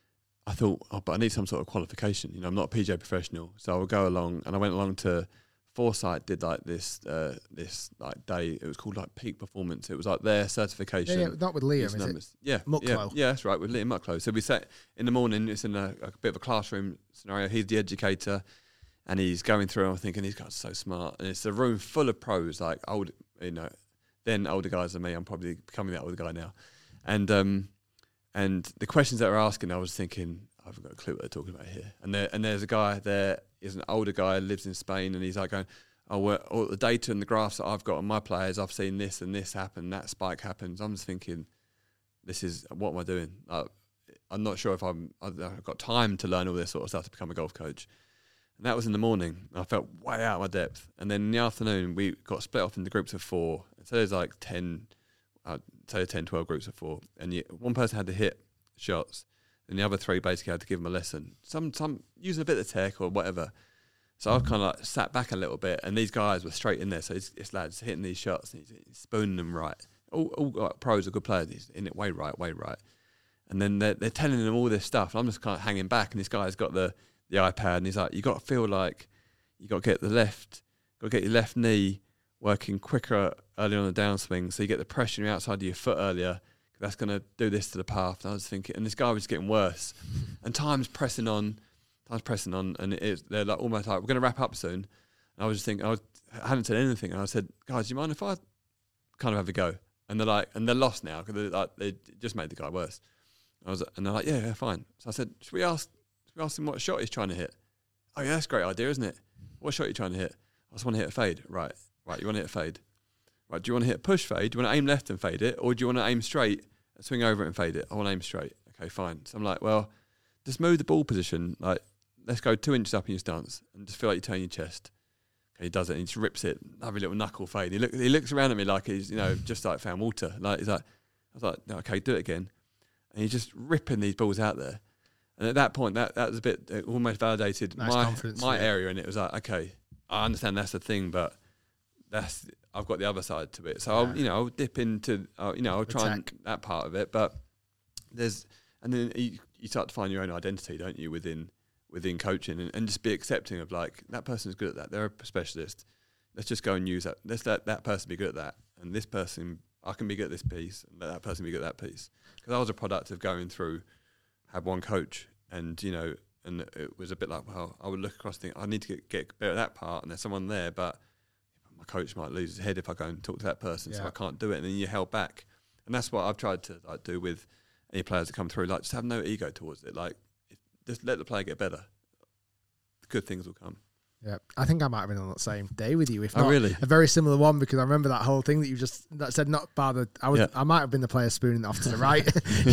I thought, oh, but I need some sort of qualification. You know, I'm not a P G A professional, so I would go along. And I went along to Foresight. Did like this, uh, this like day. It was called like Peak Performance. It was like their certification. Yeah, yeah not with Liam, is numbers. it? Yeah, Mucklow. Yeah, yeah, that's right. With Liam Mucklow. So we sat in the morning. It's in a, a bit of a classroom scenario. He's the educator, and he's going through. And I'm thinking these guys are so smart, and it's a room full of pros, like old, you know, then older guys than me. I'm probably becoming that older guy now, and um. And the questions that we're asking, I was thinking, I haven't got a clue what they're talking about here. And there, and there's a guy there, is an older guy, lives in Spain, and he's like going, oh, well, all the data and the graphs that I've got on my players, I've seen this and this happen, that spike happens. I'm just thinking, this is, what am I doing? Like, I'm not sure if I'm, I've got time to learn all this sort of stuff to become a golf coach. And that was in the morning. I felt way out of my depth. And then in the afternoon, we got split off into groups of four. So there's like ten, I'd say ten, twelve groups of four. And you, one person had to hit shots, and the other three basically had to give them a lesson. Some, some using a bit of tech or whatever. So I've kind of like sat back a little bit, and these guys were straight in there. So it's, it's lads hitting these shots, and he's, he's spooning them right. All, all like, pros are good players. He's in it way right, way right. And then they're, they're telling them all this stuff. And I'm just kind of hanging back, and this guy's got the, the iPad, and he's like, you got to feel like you got to get the left, got to get your left knee working quicker early on the downswing, so you get the pressure outside of your foot earlier. That's going to do this to the path. And I was thinking, and this guy was getting worse, and time's pressing on, time's pressing on, and it is, they're like almost like, we're going to wrap up soon. And I was just thinking, I, was, I hadn't said anything, and I said, guys, do you mind if I kind of have a go? And they're like, and they're lost now because they, like, they just made the guy worse. I was, and they're like, yeah, yeah, fine. So I said, should we ask, should we ask him what shot he's trying to hit? Oh yeah, that's a great idea, isn't it? What shot are you trying to hit? I just want to hit a fade. Right, right. You want to hit a fade? Right. Do you want to hit a push fade? Do you want to aim left and fade it, or do you want to aim straight, and swing over it and fade it? I want to aim straight. Okay, fine. So I'm like, well, just move the ball position. Like, let's go two inches up in your stance, and just feel like you turn your chest. Okay, he does it, and he just rips it. Lovely little knuckle fade. He look, he looks around at me like he's, you know, just like found water. Like he's like, I was like, no, okay, do it again. And he's just ripping these balls out there. And at that point, that, that was a bit, it almost validated nice my my yeah. area, and it was like, okay, I understand that's the thing, but that's I've got the other side to it. So yeah. I'll, you know, I'll dip into, uh, you know, I'll try and, that part of it. But there's, and then you, you start to find your own identity, don't you, within within coaching, and, and just be accepting of like, that person's good at that. They're a specialist. Let's just go and use that. Let's let that person be good at that, and this person, I can be good at this piece, and let that person be good at that piece. Because I was a product of going through, had one coach, and you know, and it was a bit like, well, I would look across and think, I need to get, get better at that part, and there's someone there, but my coach might lose his head if I go and talk to that person, yeah. so I can't do it, and then you're held back. And that's what I've tried to like do with any players that come through. Like, just have no ego towards it. Like, if, just let the player get better. Good things will come. Yeah, I think I might have been on that same day with you. If oh, not, really? A very similar one, because I remember that whole thing that you just that said not bothered. I was, yeah. I might have been the player spooning off to the right.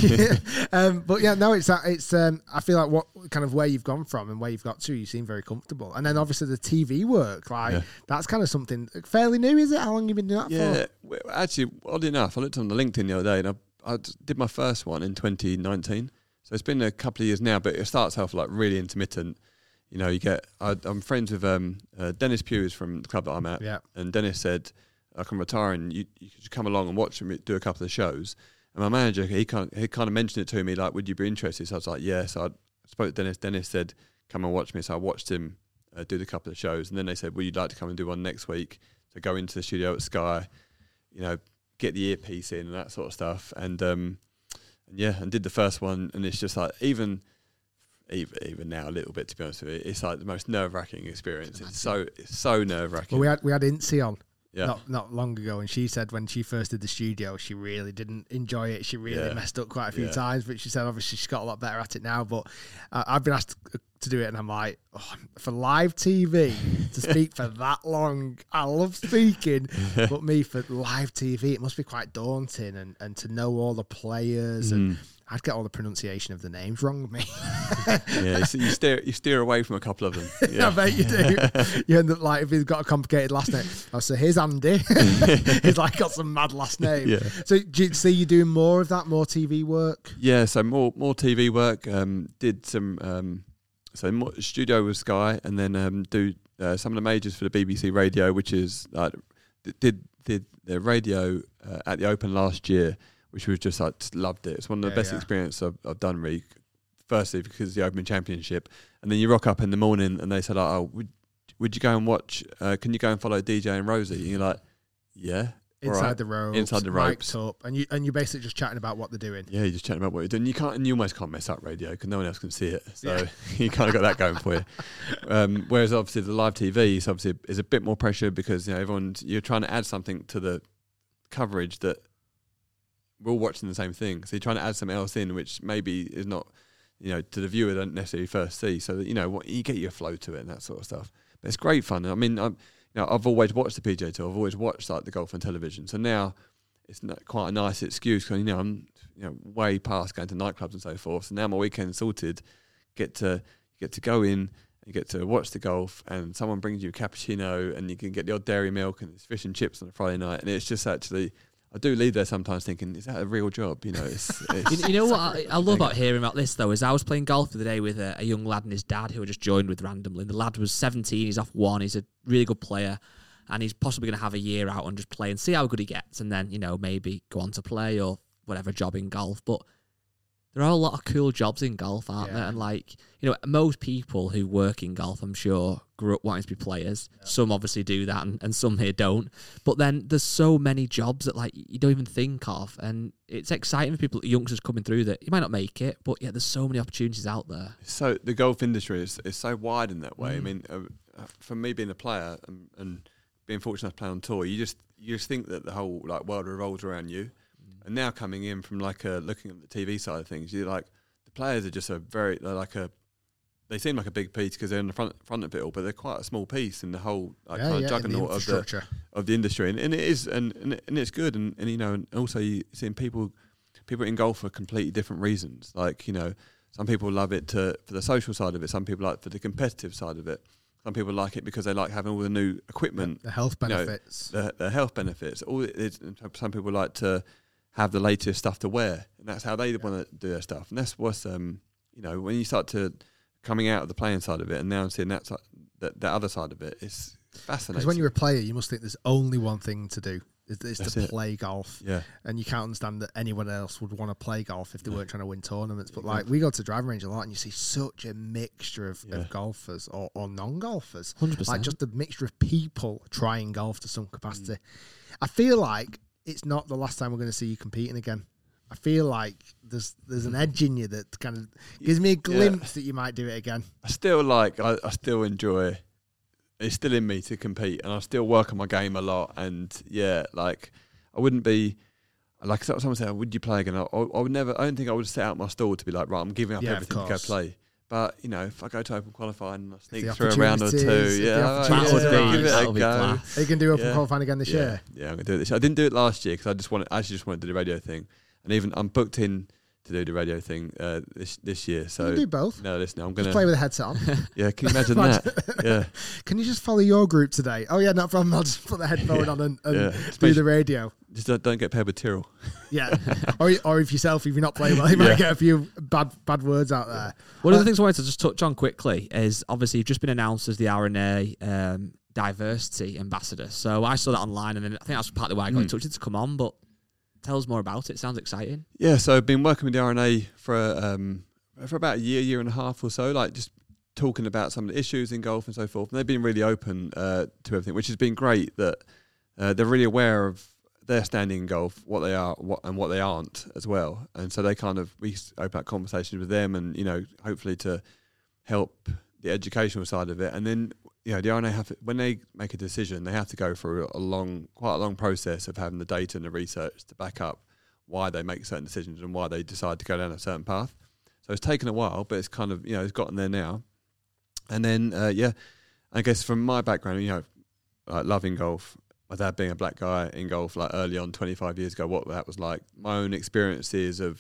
um, but yeah, no, it's it's. Um, I feel like what kind of where you've gone from and where you've got to, you seem very comfortable. And then obviously the T V work, like yeah. that's kind of something fairly new, is it? How long have you been doing that yeah, for? Yeah, actually, oddly enough, I looked on the LinkedIn the other day, and I, I did my first one in twenty nineteen. So it's been a couple of years now, but it starts off like really intermittent. You know, you get. I, I'm friends with um, uh, Dennis Pugh is from the club that I'm at, yeah. and Dennis said, "I can retire, and you, you could come along and watch me do a couple of shows." And my manager, he kind of, he kind of mentioned it to me, like, "Would you be interested?" So I was like, "Yeah." So I spoke to Dennis. Dennis said, "Come and watch me." So I watched him uh, do the couple of shows, and then they said, "Would you like to come and do one next week?" So go into the studio at Sky, you know, get the earpiece in and that sort of stuff, and um, and yeah, and did the first one, and it's just like even. Even, even now, a little bit, to be honest with you, it's like the most nerve-wracking experience. It's so it's so nerve-wracking. Well, we had we had Incy on yeah. not not long ago, and she said when she first did the studio, she really didn't enjoy it. She really yeah. messed up quite a few yeah. times, but she said obviously she's got a lot better at it now. But uh, I've been asked to do it, and I'm like, oh, for live T V to speak for that long, I love speaking, but me for live T V, it must be quite daunting, and, and to know all the players mm. and. I'd get all the pronunciation of the names wrong with me. Yeah, so you steer you steer away from a couple of them. Yeah. I bet you do. You end up like, if he's got a complicated last name. Oh, so here's Andy. He's like got some mad last name. Yeah. So do you see you doing more of that, more T V work? Yeah, so more more T V work. Um, did some um, so more studio with Sky, and then um, do uh, some of the majors for the B B C Radio, which is like did did the radio uh, at the Open last year, which was just I just loved it. It's one of the Yeah, best yeah. experiences I've, I've done. Really, firstly because of the Open Championship, and then you rock up in the morning and they said, like, "Oh, would would you go and watch? Uh, can you go and follow D J and Rosie?" And you're like, "Yeah." Inside right. the ropes, Inside the ropes. mic'd up, and you and you're basically just chatting about what they're doing. Yeah, you're just chatting about what you're doing. You can't, and you almost can't mess up radio because no one else can see it. So Yeah. you kind of got that going for you. Um, whereas obviously the live T V is obviously is a bit more pressure because you know everyone's you're trying to add something to the coverage that we're all watching the same thing. So you're trying to add something else in, which maybe is not, you know, to the viewer don't necessarily first see. So that you know what you get your flow to it and that sort of stuff. But it's great fun. I mean, I'm, you know, I've always watched the P G A Tour. I've always watched like the golf on television. So now it's not quite a nice excuse because you know I'm you know way past going to nightclubs and so forth. So now my weekend's sorted. Get to get to go in. You get to watch the golf, and someone brings you a cappuccino, and you can get the odd dairy milk and it's fish and chips on a Friday night. And it's just actually, I do leave there sometimes thinking, is that a real job? You know, it's. it's You, you know what I, I love about hearing about this though is I was playing golf the other day with a, a young lad and his dad who had just joined with randomly. And the lad was seventeen. He's off one. He's a really good player, and he's possibly going to have a year out and just play and see how good he gets, and then you know maybe go on to play or whatever job in golf. But there are a lot of cool jobs in golf, aren't Yeah. there? And like, you know, most people who work in golf, I'm sure, grew up wanting to be players. Yeah. Some obviously do that, and, and some here don't. But then there's so many jobs that like you don't even think of, and it's exciting for people, youngsters coming through that you might not make it, but yeah, there's so many opportunities out there. So the golf industry is, is so wide in that way. Mm. I mean, uh, for me being a player and, and being fortunate to play on tour, you just you just think that the whole like world revolves around you. Mm. And now coming in from like a, looking at the T V side of things, you're like the players are just a very they're like a they seem like a big piece because they're in the front front of it all, but they're quite a small piece in the whole like, Yeah, kind yeah, of juggernaut the of the infrastructure. of the industry, and, and it is, and, and and it's good, and, and you know, and also you seeing people people in golf for completely different reasons. Like you know, some people love it to for the social side of it. Some people like it for the competitive side of it. Some people like it because they like having all the new equipment, The health you know, benefits. the, the health benefits. All it is, some people like to have the latest stuff to wear, and that's how they want to do their stuff. And that's what's um you know when you start to coming out of the playing side of it, and now I'm seeing that side, that that other side of it. It's fascinating. Because when you're a player, you must think there's only one thing to do. Is, is That's to it. play golf. Yeah. And you can't understand that anyone else would want to play golf if they weren't trying to win tournaments. But like we go to driving range a lot and you see such a mixture of, Yeah. of golfers or, or non-golfers. one hundred percent. Like just a mixture of people trying golf to some capacity. I feel like it's not the last time we're going to see you competing again. I feel like there's there's an edge in you that kind of gives me a glimpse that you might do it again. I still like, I, I still enjoy, it's still in me to compete, and I still work on my game a lot. And yeah, like I wouldn't be, like someone said, would you play again? I, I would never, I don't think I would set out my stall to be like, right, I'm giving up Yeah, of everything to go course. play. But, you know, if I go to Open qualifying and I sneak the through a round or two, opportunities, yeah, the all right, opportunities. yeah, That would give be- it that a would be go. class. Are you going to do Open Yeah. qualifying again this yeah. year? Yeah, I'm going to do it this year. I didn't do it last year because I just wanted, I actually just wanted to do the radio thing. And even I'm booked in to do the radio thing uh, this this year. So You can do both. No, listen, I'm Just going play to. with a headset on. Yeah, can you imagine that? Yeah. Can you just follow your group today? Oh yeah, no problem. I'll just put the headphone Yeah. on and, and Yeah. do Especially- the radio. Just don't, don't get paired with Tyrrell. Yeah, or or if yourself, if you're not playing well, you Yeah. might get a few bad bad words out there. One of Uh, the things I wanted to just touch on quickly is obviously you've just been announced as the R N A um, diversity ambassador. So I saw that online, and then I think that's partly why I got in Mm. touch with you to come on. But tell us more about it. Sounds exciting. Yeah, so I've been working with the R N A for um, for about a year, year and a half or so, like just talking about some of the issues in golf and so forth. And they've been really open uh, to everything, which has been great. That uh, they're really aware of their standing in golf, what they are, what and what they aren't as well. And so they kind of we s- open up conversations with them, and you know, hopefully to help the educational side of it. And then you know, the R N A have to, when they make a decision, they have to go through a long, quite a long process of having the data and the research to back up why they make certain decisions and why they decide to go down a certain path. So it's taken a while, but it's kind of, you know, it's gotten there now. And then, uh, yeah, I guess from my background, you know, like loving golf, my dad being a black guy in golf, like early on, twenty-five years ago, what that was like, my own experiences of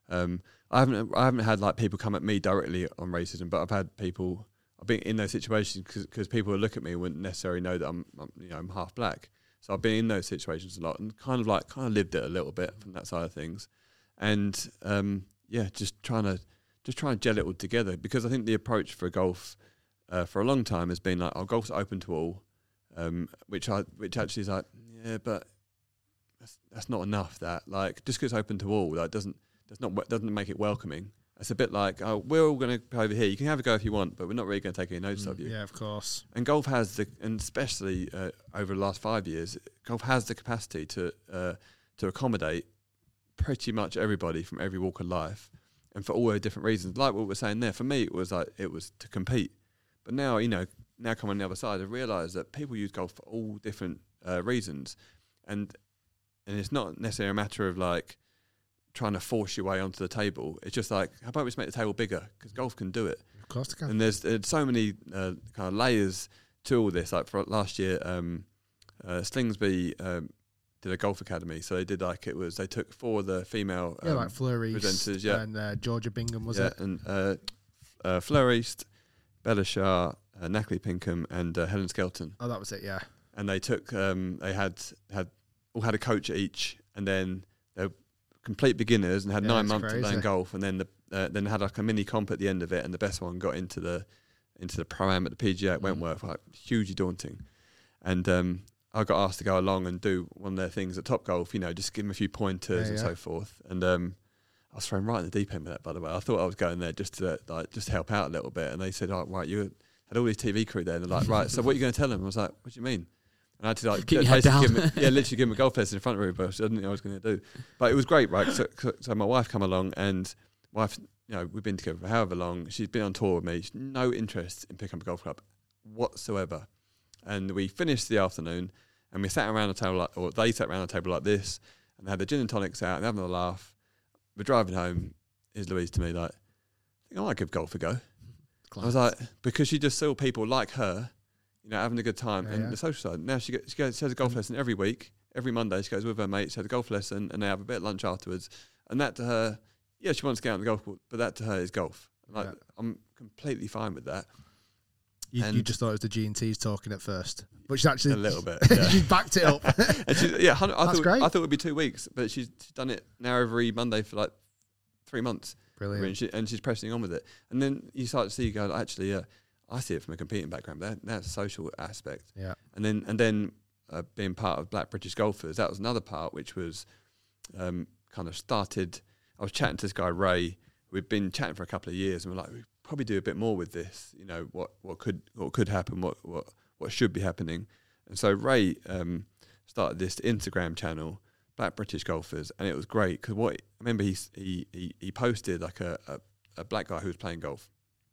Um, I haven't I haven't had like people come at me directly on racism, but I've had people. I've been in those situations because people who look at me wouldn't necessarily know that I'm, I'm you know I'm half black. So I've been in those situations a lot and kind of like kind of lived it a little bit from that side of things, and um, yeah, just trying to just trying to gel it all together, because I think the approach for golf uh, for a long time has been like, oh, golf's open to all, um, which I which actually is like, yeah, but that's that's not enough. That like just because it's open to all, that doesn't does not doesn't make it welcoming. It's a bit like, oh, we're all going to go over here. You can have a go if you want, but we're not really going to take any notice mm, of you. Yeah, of course. And golf has the, and especially uh, over the last five years, golf has the capacity to uh, to accommodate pretty much everybody from every walk of life, and for all their different reasons. Like what we're saying there, for me, it was like it was to compete. But now, you know, now coming on the other side, I've realised that people use golf for all different uh, reasons, and and it's not necessarily a matter of like trying to force your way onto the table. It's just like, how about we just make the table bigger? Because golf can do it. Of course it can. And there's, there's so many uh, kind of layers to all this. Like for last year, um, uh, Slingsby um, did a golf academy. So they did like, it was, they took four of the female yeah, um, like Fleur East presenters. Yeah. And uh, Georgia Bingham, was yeah, it? And uh, uh, Fleur East, Bella Shah, uh, Natalie Pinkham, and uh, Helen Skelton. Oh, that was it, yeah. And they took, um, they had, had all had a coach each, and then they complete beginners and had yeah, nine months crazy. of playing golf, and then the uh, then had like a mini comp at the end of it, and the best one got into the into the pro-am at the P G A at Wentworth. Like hugely daunting, and um, I got asked to go along and do one of their things at Topgolf. You know, just give them a few pointers yeah, and yeah. so forth. And um, I was thrown right in the deep end with that. By the way, I thought I was going there just to like just help out a little bit, and they said, "Oh, right, you had all these T V crew there." And they're like, "Right, so what are you going to tell them?" I was like, "What do you mean?" And I had to like Keep basically your head give down. him, yeah, literally give him a golf lesson in front of everybody. I didn't know what I was going to do, but it was great, right? So, so, so my wife come along, and wife, you know, we've been together for however long. She's been on tour with me. She's no interest in picking up a golf club whatsoever. And we finished the afternoon, and we sat around a table, like, or they sat around a table like this, and they had the gin and tonics out, and having a laugh. We're driving home. Here's Louise to me like, I think I might give golf a go. Class. I was like, because she just saw people like her, you know, having a good time. Yeah, and yeah. the social side, now she, gets, she, goes, she has a golf lesson every week. Every Monday she goes with her mates, has a golf lesson, and they have a bit of lunch afterwards. And that to her, yeah, she wants to get out on the golf course, but that to her is golf. Like, Yeah. I'm completely fine with that. You, And- you just thought it was the G and T's talking at first, but she's actually A little bit, yeah. she's backed it up. And she's, yeah, hun- I That's thought great. I thought it would be two weeks, but she's, she's done it now every Monday for like three months. Brilliant. And, she, and she's pressing on with it. And then you start to see, you go, actually, yeah, I see it from a competing background, but that, that's a social aspect. Yeah. And then and then uh, being part of Black British Golfers, that was another part, which was um, kind of started. I was chatting to this guy, Ray. We'd been chatting for a couple of years, and we're like, we probably do a bit more with this. You know, what what could what could happen, what what what should be happening. And so Ray um, started this Instagram channel, Black British Golfers, and it was great because what I remember he he he, he posted like a, a a black guy who was playing golf,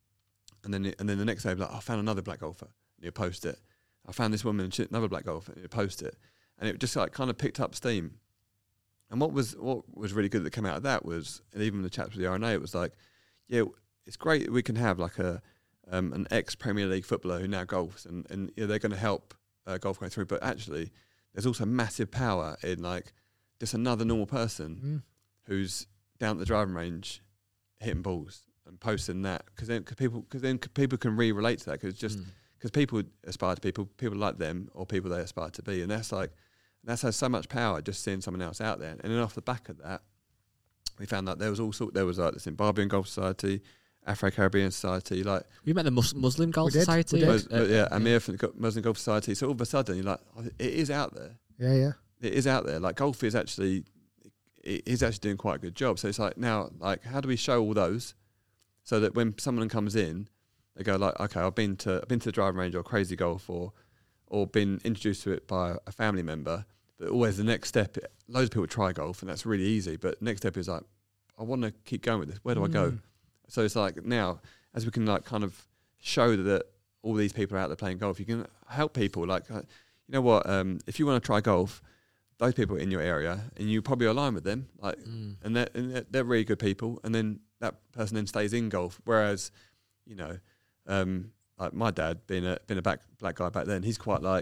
and then and then the next day he was like, oh, I found another black golfer, and he'd post it. I found this woman, another black golfer, and he'd post it, and it just like kind of picked up steam. And what was what was really good that came out of that was, and even the chats with the R N A, it was like, yeah, it's great that we can have like a um, an ex Premier League footballer who now golfs, and and you know, they're going to help uh, golf going through. But actually, there's also massive power in like just another normal person Mm. who's down at the driving range hitting balls and posting that, because then cause people because then people can really relate to that, because just because mm. people aspire to people people like them or people they aspire to be, and that's like. That has so much power, just seeing someone else out there. And then off the back of that, we found that there was all sort. There was like the Zimbabwean Golf Society, Afro-Caribbean Society, like We met the Mus- Muslim Golf We did, Society. we did. Mus- Uh, yeah, uh, Amir from the Go- Muslim Golf Society. So all of a sudden, you're like, oh, it is out there. Yeah, yeah. It is out there. Like golf is actually, it is actually doing quite a good job. So it's like now, like, how do we show all those, so that when someone comes in, they go like, okay, I've been to, I've been to the driving range or Crazy Golf or, or been introduced to it by a family member. But always the next step, loads of people try golf, and that's really easy. But next step is like, I want to keep going with this. Where do I go? Mm. So it's like now, as we can like kind of show that all these people are out there playing golf, you can help people. Like, uh, you know what? Um, if you want to try golf, those people in your area, and you probably align with them, like, Mm. and they're, and they're, they're really good people. And then that person then stays in golf. Whereas, you know, um, like my dad being a being a back, black guy back then, he's quite like.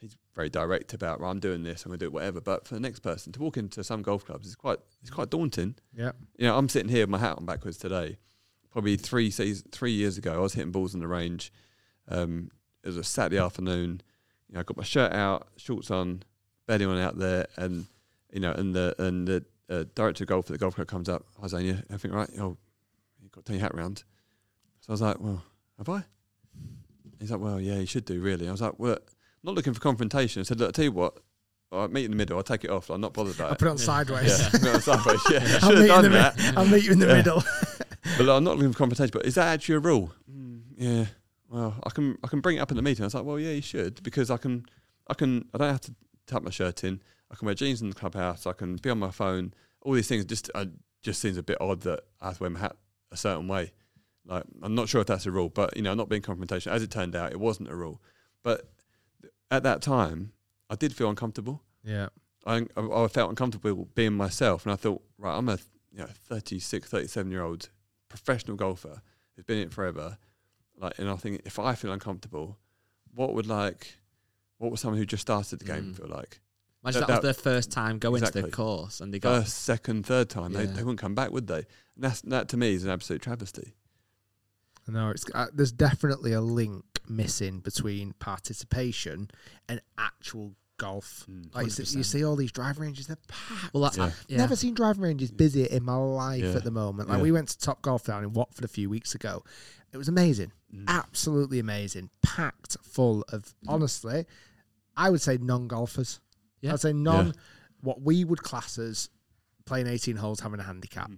he's very direct about, well, I'm doing this, I'm going to do it, whatever. But for the next person to walk into some golf clubs is quite it's quite daunting. Yeah. You know, I'm sitting here with my hat on backwards today. Probably three seasons, three years ago, I was hitting balls on the range. Um, it was a Saturday afternoon. You know, I got my shirt out, shorts on, bedding on out there, and you know, and the and the uh, director of golf at the golf club comes up. I was saying, yeah, everything right? Oh, you've got to turn your hat around. So I was like, well, have I? He's like, well, yeah, you should do, really. I was like, well, I'm not looking for confrontation. I said, look, I'll tell you what, I'll meet you in the middle, I'll take it off, I'm not bothered about I'll it. put it on sideways. Yeah, put it on sideways, yeah. I I'll, should meet have in done the that. mi- I'll meet you in the Yeah. middle. But like, I'm not looking for confrontation, but is that actually a rule? Mm, yeah, well, I can I can bring it up in the meeting. I was like, well, yeah, you should, because I can, I can, I don't have to tuck my shirt in, I can wear jeans in the clubhouse, I can be on my phone, all these things just, uh, just seems a bit odd that I have to wear my hat a certain way. Like, I'm not sure if that's a rule, but, you know, not being confrontational. As it turned out, it wasn't a rule. But at that time, I did feel uncomfortable. Yeah. I, I felt uncomfortable being myself. And I thought, right, I'm a you know, thirty-six, thirty-seven-year-old professional golfer who's been in it forever. Like, and I think, if I feel uncomfortable, what would, like, what would someone who just started the game Mm. feel like? Imagine that, That- was their first time going to Exactly. the course and they got... First, second, third time, they, Yeah. they wouldn't come back, would they? And that's, that, to me, is an absolute travesty. No, it's uh, there's definitely a link missing between participation and actual golf. Mm. Like you see, you see all these driving ranges, they're packed. Well, that's... Yeah. Yeah. Never seen driving ranges busier in my life Yeah. at the moment. Like Yeah. we went to Top Golf down in Watford a few weeks ago. It was amazing, Mm. absolutely amazing, packed full of. Honestly, I would say non-golfers. Yeah. I'd say non, Yeah. what we would class as playing eighteen holes, having a handicap.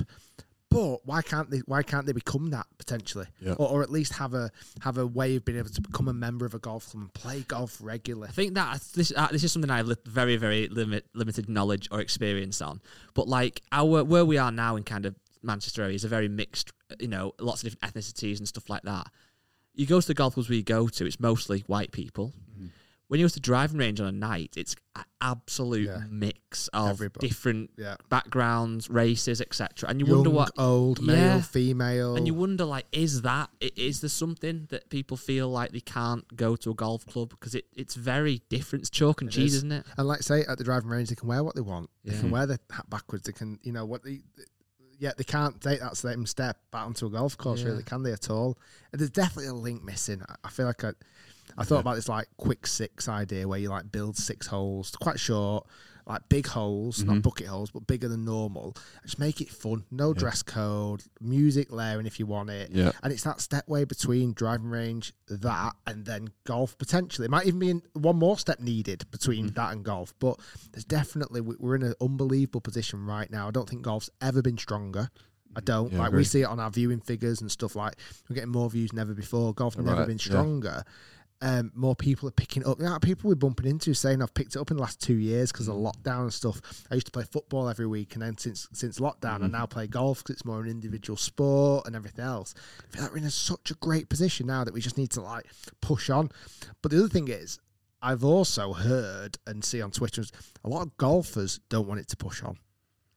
But why can't they? Why can't they become that potentially, Yeah. or, or at least have a have a way of being able to become a member of a golf club and play golf regularly? I think that this uh, this is something I have li- very very limit, limited knowledge or experience on. But like our where we are now in kind of Manchester area is a very mixed, you know, lots of different ethnicities and stuff like that. You go to the golf clubs we go to, it's mostly white people. Mm-hmm. When you go to the driving range on a night, it's an absolute Yeah. mix of Everybody. different Yeah, backgrounds, races, et cetera. And you young, wonder what old, male, Yeah. female, And you wonder, like, is that, i- is there something that people feel like they can't go to a golf club? Because it, it's very different. It's chalk and It cheese, is. isn't it? And like say at the driving range, they can wear what they want. They Yeah. can wear the hat backwards. They can, you know, what they. Yeah, they can't take that same step back onto a golf course, Yeah. really, can they at all? And there's definitely a link missing. I, I feel like I, I thought Yeah. about this like quick six idea where you like build six holes, quite short, like big holes, not Mhm. bucket holes, but bigger than normal. Just make it fun. No Yeah. dress code, music layering if you want it. Yeah. And it's that step way between driving range, that, and then golf potentially. It might even be in one more step needed between Mm. that and golf. But there's definitely, we- we're in an unbelievable position right now. I don't think golf's ever been stronger. I don't. Yeah, I like agree. we see it on our viewing figures and stuff like we're getting more views than ever before. Golf's never Right, been yeah. stronger. Um, more people are picking up. Now, people we're bumping into saying I've picked it up in the last two years because of lockdown and stuff. I used to play football every week, and then since since lockdown, I now play golf because it's more an individual sport and everything else. I feel like we're in a, such a great position now that we just need to like push on. But the other thing is, I've also heard and see on Twitter a lot of golfers don't want it to push on.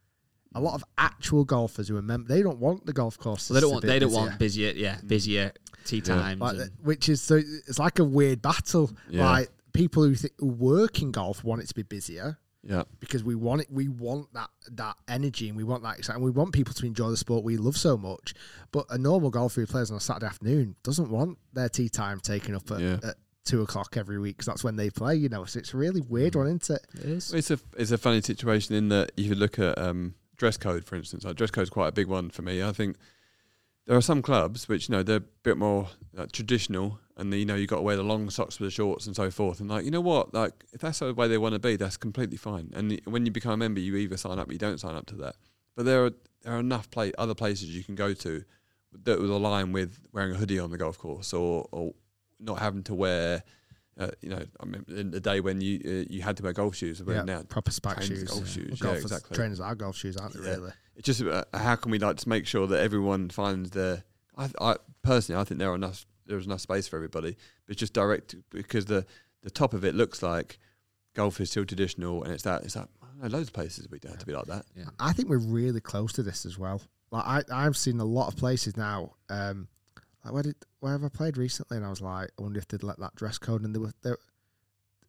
A lot of actual golfers who are mem- they don't want the golf course. So they don't want, they don't want busier, yeah, busier tee times. Like, and- which is so it's like a weird battle. Yeah. Like people who, th- who work in golf want it to be busier Yeah. because we want it. We want that that energy and we want that excitement. We want people to enjoy the sport we love so much. But a normal golfer who plays on a Saturday afternoon doesn't want their tee time taken up at, Yeah. at two o'clock every week because that's when they play. You know, so it's a really weird one, isn't it? It is. It's a it's a funny situation in that you could look at um, dress code, for instance. Like dress code is quite a big one for me. I think there are some clubs which, you know, they're a bit more like, traditional, and you know you got to wear the long socks with the shorts and so forth. And like, you know what, like if that's the way they want to be, that's completely fine. And when you become a member, you either sign up or you don't sign up to that. But there are there are enough play, other places you can go to that will align with wearing a hoodie on the golf course or or not having to wear. Uh, you know, I mean, in the day when you uh, you had to wear golf shoes, Yeah, now proper spike trainers, shoes. golf Yeah. shoes, Well, yeah, golfers- exactly. Trainers are golf shoes, aren't they? Yeah. Really? It's just uh, how can we like to make sure that everyone finds their. I, I personally, I think there are enough. There's enough space for everybody. But it's just direct because the the top of it looks like golf is still traditional, and it's that. It's like I don't know, loads of places we don't have to be like that. Yeah. I think we're really close to this as well. Like I, I've seen a lot of places now. Um, like where did where have I played recently? And I was like, I wonder if they'd let that dress code. And they were, they,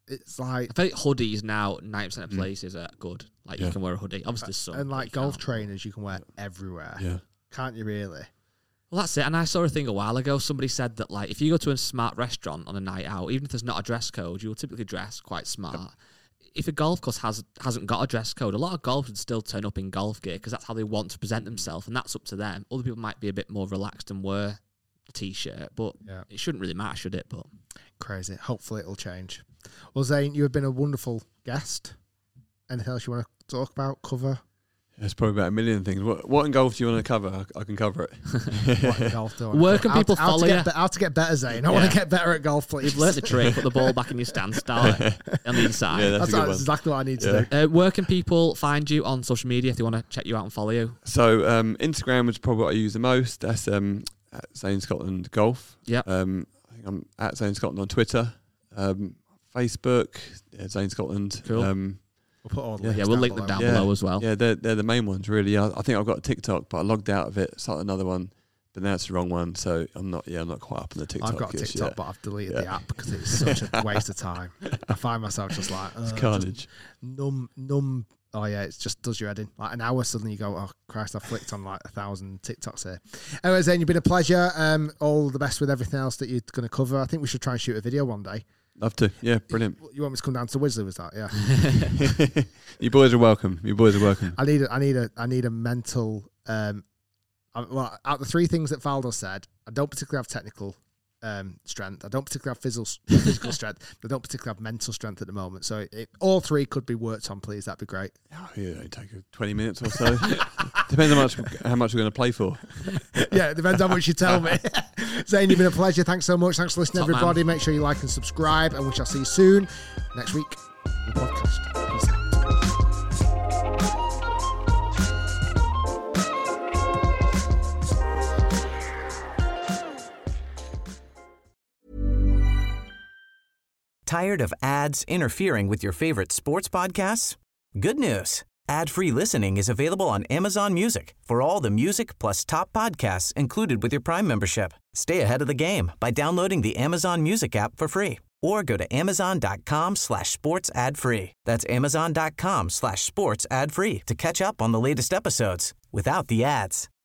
it's like I think hoodies now, ninety percent of places are good. Like, Yeah. you can wear a hoodie. Obviously, there's some. and that like you golf can't. trainers you can wear everywhere. Yeah. Can't you really? Well, that's it. And I saw a thing a while ago. Somebody said that, like, if you go to a smart restaurant on a night out, even if there's not a dress code, you'll typically dress quite smart. If a golf course has, hasn't got a dress code, a lot of golfers would still turn up in golf gear because that's how they want to present themselves, and that's up to them. Other people might be a bit more relaxed and wear a T-shirt, but Yeah. it shouldn't really matter, should it? But Crazy. Hopefully it'll change. Well, Zane, you have been a wonderful guest. Anything else you want to talk about, cover? There's probably about a million things. What, what in golf do you want to cover? I, I can cover it. What in golf do I wanna Where cover? can How people to- how to follow get you? be- How to get better, Zane? I want Yeah. to get better at golf, please. you've learnt the trick. Put the ball back in your stance, start it on the inside. Yeah, that's, That's, a good that's one. exactly what I need Yeah. to do. Uh, where can people find you on social media if they want to check you out and follow you? So um, Instagram is probably what I use the most. That's um, at Zane Scotland Golf. Yeah. Um, I think I'm at Zane Scotland on Twitter, um, Facebook, yeah, Zane Scotland. Cool. Um, We'll put all the Yeah. links Yeah, we'll down link them below. down below as well. Yeah, they're they're the main ones really. I, I think I've got a TikTok, but I logged out of it, started another one, but now it's the wrong one. So I'm not. Yeah, I'm not quite up on the TikTok. I've got a just TikTok, yet. but I've deleted Yeah. the app because it's such a waste of time. I find myself just like, uh, It's just carnage. numb, numb. Oh yeah, it just does your head in. Like an hour, suddenly you go, oh Christ, I flicked on like a thousand TikToks here. Anyway, Zane, you've been a pleasure. Um, all the best with everything else that you're going to cover. I think we should try and shoot a video one day. Love to. Yeah, brilliant. You want me to come down to Wisley? Was that? Yeah. You boys are welcome. You boys are welcome. I need a, I need a, I need a mental. Um, I, well, out of the three things that Faldo said, I don't particularly have technical um, strength. I don't particularly have physical physical strength. I don't particularly have mental strength at the moment. So it, all three could be worked on, please. That'd be great. Oh, yeah, it'll take twenty minutes or so. Depends how much how much we're going to play for. Yeah, it depends how much you tell me. Zane, you've been a pleasure. Thanks so much. Thanks for listening, Top man. everybody. Make sure you like and subscribe, and we shall see you soon next week on the podcast. Peace out. Tired of ads interfering with your favorite sports podcasts? Good news. Ad-free listening is available on Amazon Music for all the music plus top podcasts included with your Prime membership. Stay ahead of the game by downloading the Amazon Music app for free or go to amazon.com slash sports ad free. That's amazon.com slash sports ad free to catch up on the latest episodes without the ads.